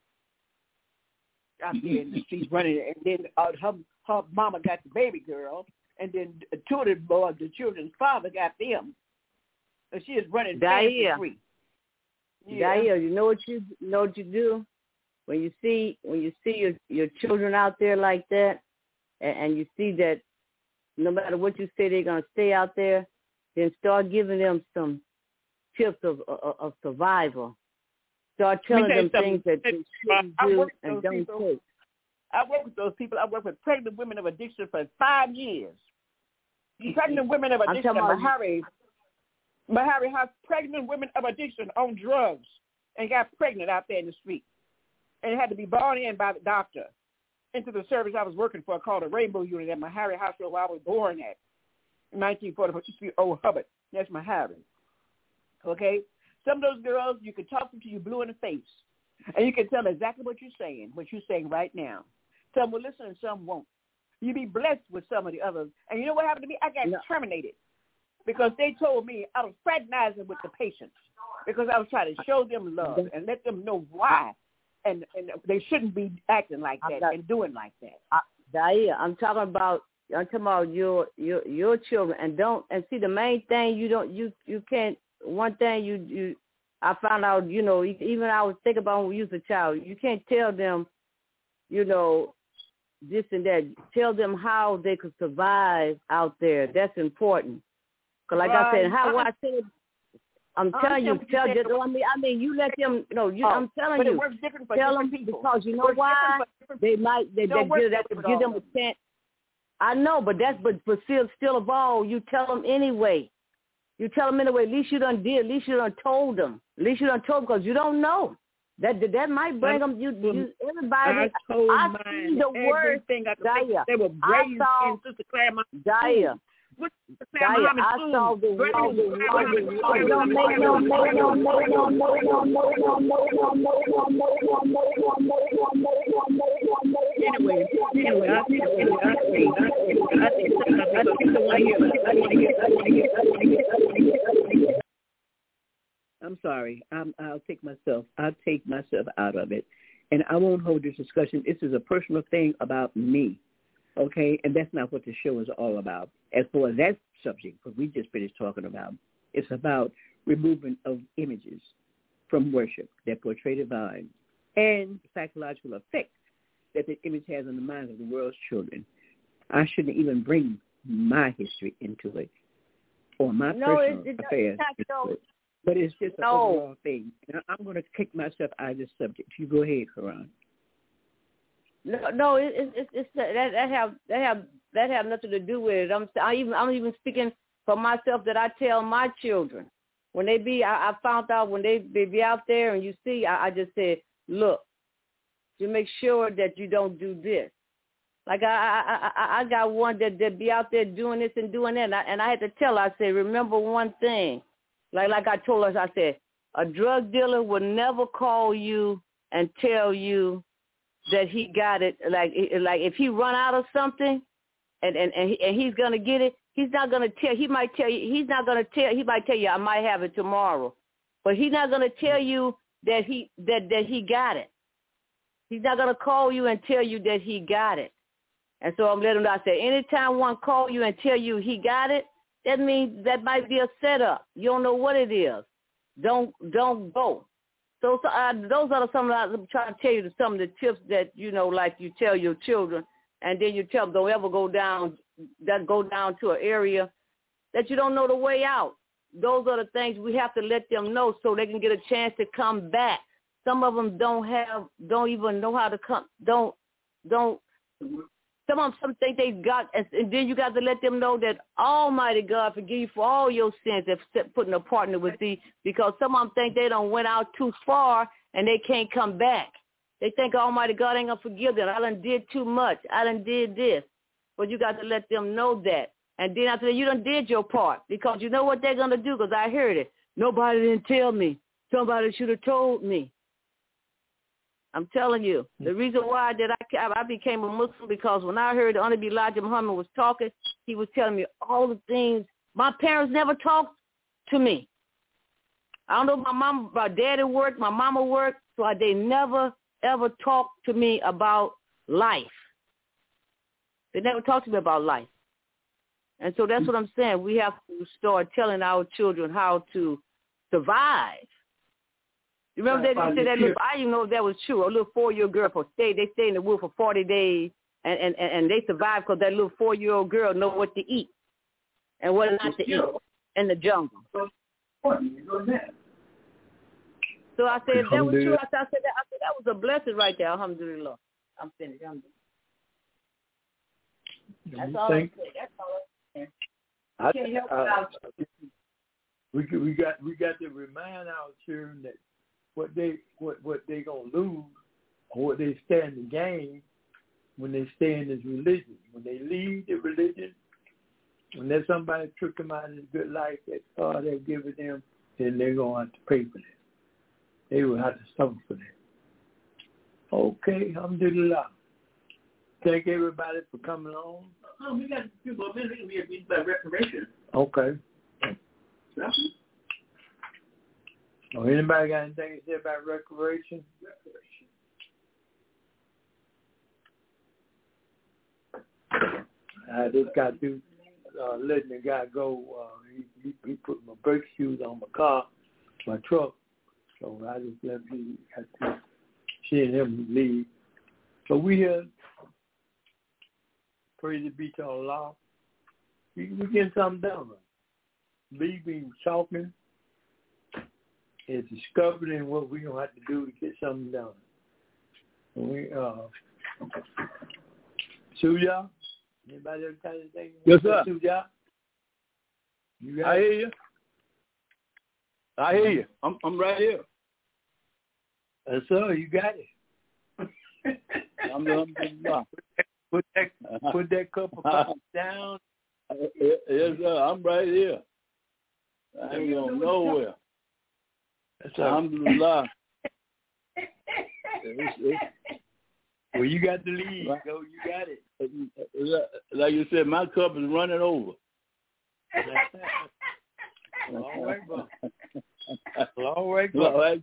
Out there in the streets running, and then her mama got the baby girl, and then 2 of the boys, the children's father got them, and she is running free. Daia, you know what you do when you see your children out there like that, and you see that no matter what you say they're gonna stay out there, then start giving them some tips of survival. Start telling them things that they shouldn't do and don't take.
I work with those people. I work with pregnant women of addiction for 5 years. Pregnant women of addiction. Mahari has pregnant women of addiction on drugs and got pregnant out there in the street. And it had to be brought in by the doctor into the service I was working for called the Rainbow Unit at Mahari Hospital where I was born at in 1944. It used to be Old Hubbard. That's Mahari. Okay? Some of those girls, you can talk to you blue in the face.
And you can tell exactly what you're saying right now. Some will listen and some won't. You be blessed with some of the others. And you know what happened to me? I got terminated because they told me I was fraternizing with the patients because I was trying to show them love and let them know why. And they shouldn't be acting like that and doing like that.
Daia, I'm talking about your children, and see the main thing you can't. One thing I found out, even I was thinking about when we was a child, you can't tell them, this and that. Tell them how they could survive out there. That's important. Because like I said, I'm telling you, I mean, you let them know. I'm telling you, tell them because you know why they give them a chance. I know, but still of all, you tell them anyway. You tell them anyway. At least you done did. At least you done told them. At least you done told them because you don't know that might bring them. Everybody. I see the worst thing. They were brave and Sister Claire. Daia. I saw the
I'm sorry. I'll take myself out of it, and I won't hold this discussion. This is a personal thing about me. Okay, and that's not what the show is all about. As for that subject, what we just finished talking about, it's about removing of images from worship that portray divine and the psychological effect that the image has on the minds of the world's children. I shouldn't even bring my history into it or my personal affairs into it. But it's just an overall thing. Now, I'm going to kick myself out of this subject. You go ahead, Karan.
No, it's that have nothing to do with it. I'm even speaking for myself that I tell my children when they be. I found out when they be out there and you see. I just said, look, to make sure that you don't do this. Like I got one that be out there doing this and doing that, and I had to tell her. I said, remember one thing. Like I told her, I said, a drug dealer will never call you and tell you that he got it. Like if he run out of something and he's gonna get it, he's not gonna tell. He might tell you. He's not gonna tell. He might tell you, I might have it tomorrow, but he's not gonna tell you that he got it. He's not gonna call you and tell you that he got it. And so I'm letting him know. I said, anytime one call you and tell you he got it, that means that might be a setup. You don't know what it is. Don't go. So those are some of I'm trying to tell you some of the tips that, like you tell your children, and then you tell them don't ever go down to an area that you don't know the way out. Those are the things we have to let them know so they can get a chance to come back. Some of them don't even know how to come, some of them think they got, and then you got to let them know that Almighty God forgive you for all your sins except putting a partner with thee, because some of them think they done went out too far and they can't come back. They think Almighty God ain't going to forgive them. I done did too much. I done did this. But you got to let them know that. And then after that, you done did your part, because you know what they're going to do, because I heard it. Nobody didn't tell me. Somebody should have told me. I'm telling you, the reason why that I became a Muslim, because when I heard Honorable Elijah Muhammad was talking, he was telling me all the things. My parents never talked to me. I don't know, my daddy worked, my mama worked, so they never, ever talked to me about life. They never talked to me about life. And so that's what I'm saying. We have to start telling our children how to survive. You remember that little, I didn't know if that was true. A little 4-year-old girl they stayed in the woods for 40 days, and they survived because that little 4-year-old girl know what to eat and what not to eat in the jungle. So I said, if that was true, I said that was a blessing right there. Alhamdulillah. I'm finished. That's all I said. I can't help it.
We got to remind our children that what they gonna lose or what they stand to gain when they stay in this religion. When they leave the religion, when there's somebody took them out of this good life that God has given them, then they're gonna have to pay for that. They will have to suffer for that. Okay, alhamdulillah. Thank everybody for coming on.
Oh, we got a few more minutes. We have to about reparation.
Okay.
Nothing?
Oh, anybody got anything to say about reparation? I just got to letting the guy go. He put my brake shoes on my car, my truck. So I just let him, she and him leave. So we here, praise be to Allah. We getting something done. Leaving, talking, and discovering what we gonna have to do to get something done. We Suja, anybody else got anything?
Yes, sir.
Suja,
I hear you. I hear you. I'm right here.
Yes, sir. You got it. Put that cup of coffee down.
Yes, sir. I'm right here. I ain't going nowhere. Alhamdulillah.
Well, you got the lead. Right. So you got it.
Like you said, my cup is running over.
Long way, bro. Long way, bro.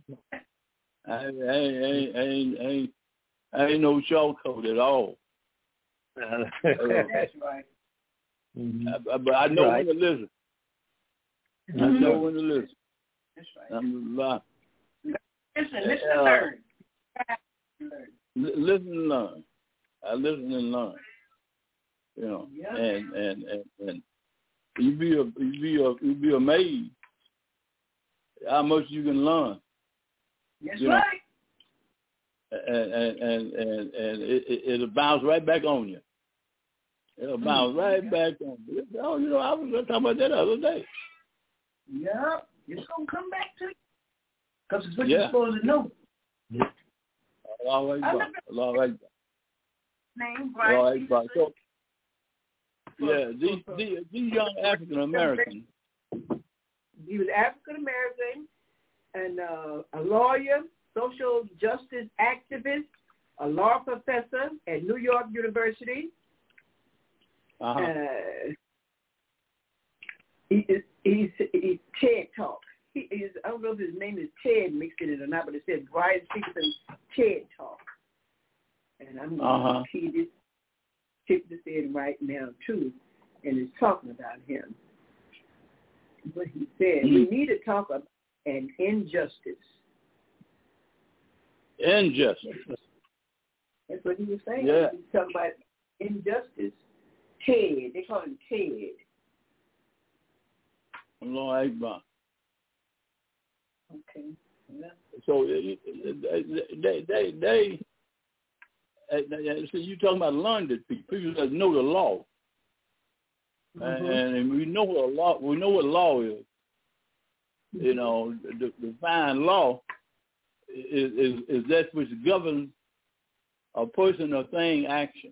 I ain't no shortcut at all.
That's right.
But I know when to listen. I know when to listen.
That's right.
Alhamdulillah.
Listen and learn.
Listen and learn. I listen and learn. You know,
yep.
and you be amazed how much you can learn.
That's
you
right.
And it'll bounce right back on you. It'll bounce right back on you. Oh, you know, I was talking about that the other day.
Yeah, it's gonna come back to you because it's what you're supposed to know.
Allah Akbar. Allah Akbar.
Name
Brian. So, yeah, these young African Americans.
He was African American and a lawyer, social justice activist, a law professor at New York University. He's TED Talk. I don't know if his name is Ted mixed in it or not, but it says Brian Stevenson TED Talk. And I'm going to keep this in right now too, and it's talking about him. What he said, we need to talk about an injustice.
Injustice.
That's what he was saying.
Yeah.
He was talking about injustice. TED. They call him TED.
Allah Akbar.
Okay. Yeah.
So they so you talking about learned people that know the law, and we know what law. We know what law is. You know, the divine law is that which governs a person or thing action.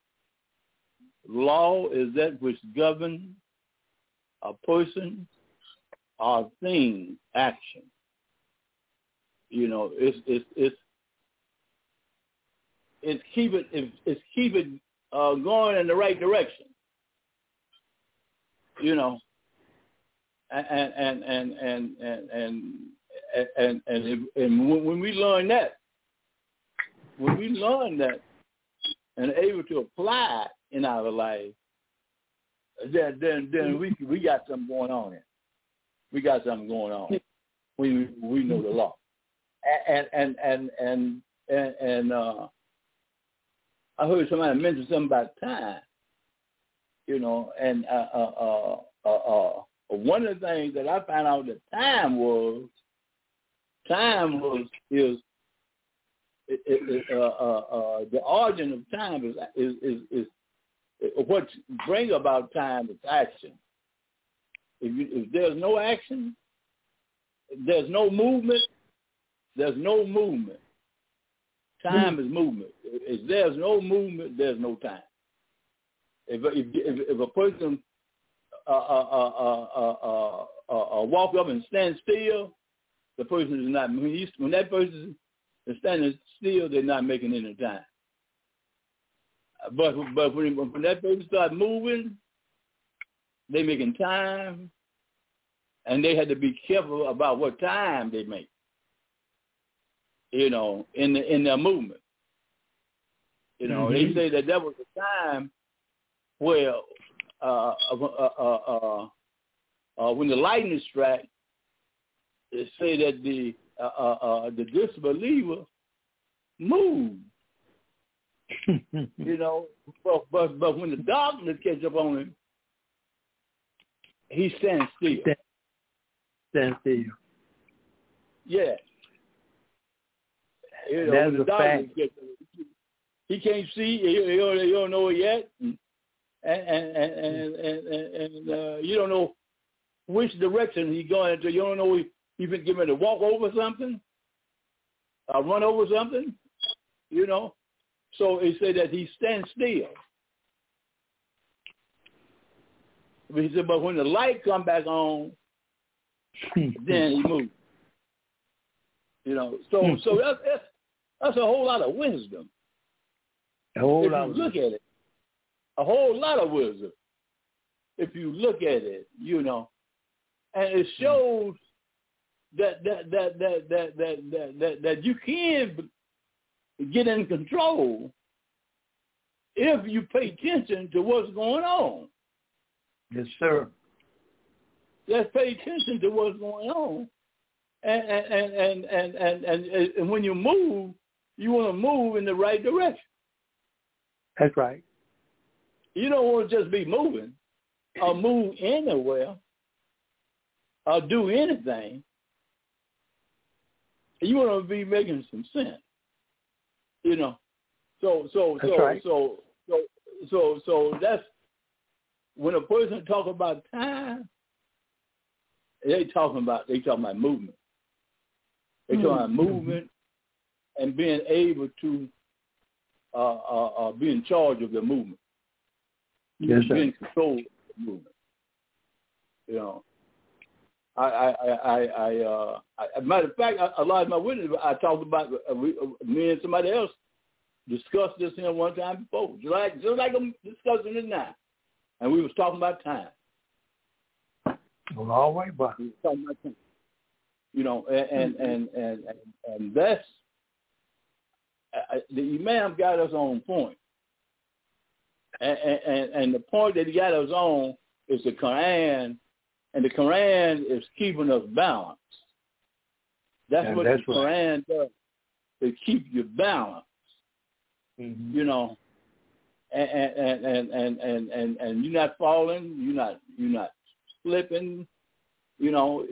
Law is that which governs a person or thing action. You know, it's keep it going in the right direction. You know, and when we learn that, and able to apply it in our life, then we got something going on here. We got something going on. We know the law, and I heard somebody mention something about time. You know, and one of the things that I found out that time was the origin of time is what brings about time is action. If there's no action, there's no movement. There's no movement. Time is movement. If there's no movement, there's no time. If a person walk up and stand still, the person is not. When that person They're standing still. They're not making any time. But when that baby start moving, they making time, and they had to be careful about what time they make. You know, in their movement. You know, they say that was the time where when the lightning strike, they say that the disbeliever moved. You know, but when the darkness catch up on him, he stands still.
Stand still.
Yeah. You know,
that's
when the darkness gets up, he can't see. He don't know it yet, and you don't know which direction he's going into. You don't know he's been given to walk over something, run over something. You know, so he said that he stands still. But he said, but when the light come back on, then he moves. You know, so that's a whole lot of wisdom.
A whole
if
lot
you
of
look at it, a whole lot of wisdom. If you look at it, you know, and it shows that you can get in control if you pay attention to what's going on.
Yes, sir.
Let's pay attention to what's going on, and when you move, you want to move in the right direction.
That's right.
You don't want to just be moving or move anywhere or do anything. You want to be making some sense. You know. So that's when a person talk about time, they talking about movement. They talking about movement and being able to be in charge of the movement.
Yes, sir.
Be in control of the movement. You know, as a matter of fact, a lot of my witnesses, I talked about, me and somebody else discussed this here one time before, just like I'm discussing it now. And we was talking about time.
Well, all right, but
we was talking about time. You know, and that's, the Imam got us on point. And the point that he got us on is the Quran, and the Quran is keeping us balanced. That's what the Quran does. It keeps you balanced. You know, and you're not falling, you're not slipping, you know,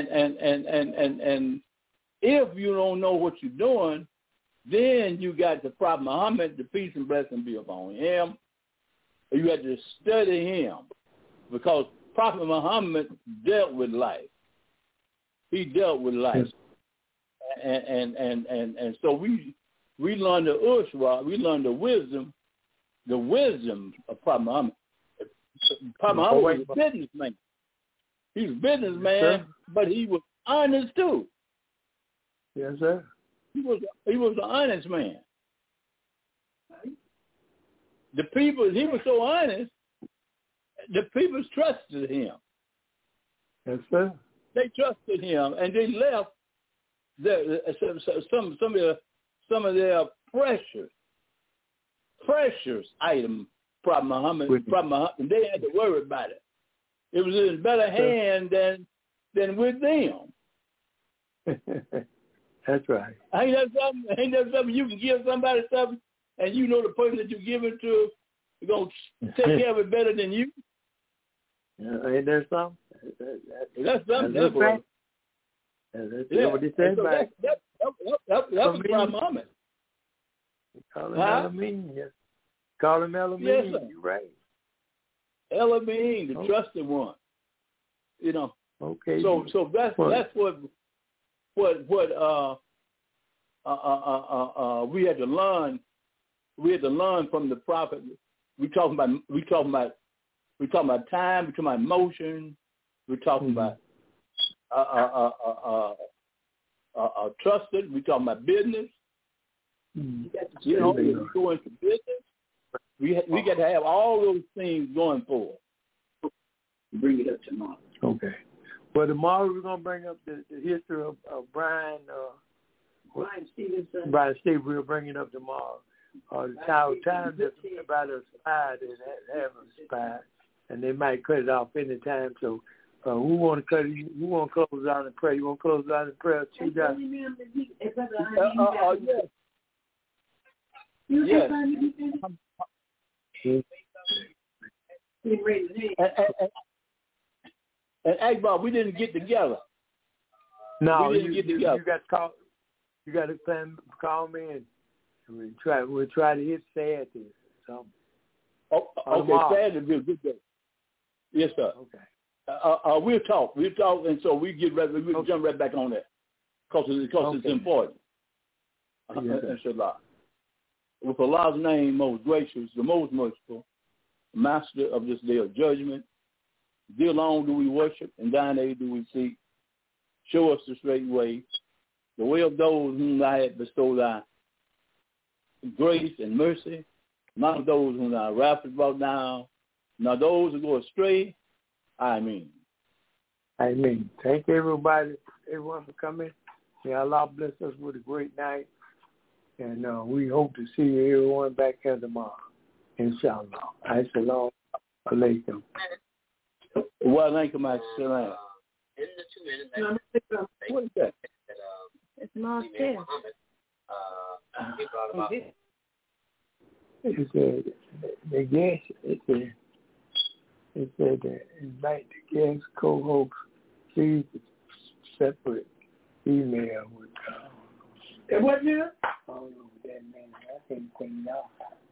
and if you don't know what you're doing, then you got the Prophet Muhammad, the peace and blessing be upon him. You got to study him, because Prophet Muhammad dealt with life. He dealt with life, and so we learn the uswa, we learn the wisdom of Prophet Muhammad. Prophet Muhammad was a businessman. He was a businessman, but he was honest too.
Yes, sir.
He was an honest man. The people, he was so honest, the people trusted him.
Yes, sir.
They trusted him, and they left some of their precious item. Prophet Muhammad, they had to worry about it. It was in better hand than with them.
That's right.
Ain't that something you can give somebody something, and you know the person that you give it to is going to take care of it better than you?
Ain't there something?
That's something.
That's right. That's what he said back.
That's the Prophet Muhammad.
Call him Elamine. Yes. Call him Elamine.
Yes,
you're right.
Elamine, the trusted one. You know.
Okay.
So that's what we had to learn. We had to learn from the prophet. We talking about time. We talking about emotion. We're talking about trusted. We talking about business. You know, if you go into business, we got to have all those things going for us. Bring it up tomorrow.
Okay. Well, tomorrow we're going to bring up the history of Brian Stevenson. Brian Stevenson, we'll bring it up tomorrow. The Tower Times about a spy that have a spy, and they might cut it off any time. So who want to cut it? Who want to close out in prayer? You want to close out in prayer? Yes.
Yes. And Akbar, we didn't get together.
No,
we didn't get together.
You got to call. You got to call me, and we'll try to hit Saturday. So.
Okay, Saturday will be a good day. Yes, sir.
Okay.
We'll talk, and so we get ready. We'll jump right back on that because it's important. Inshallah. With Allah's name, most gracious, the most merciful, Master of this day of judgment, thee alone do we worship, and thine aid do we seek. Show us the straight way, the way of those whom thou hast bestowed thy grace and mercy, not those whom thou wrath brought down, not those who go astray. Amen.
Amen. Thank everyone for coming. May Allah bless us with a great night. And we hope to see everyone back here tomorrow. Inshallah. Assalamu alaikum.
Wa alaikum assalam. What is that?
It's Mars 10.
It said the guest. It said that invite the guest co-host. Please separate email with.
And what now?
I don't know what that means. I can't think now.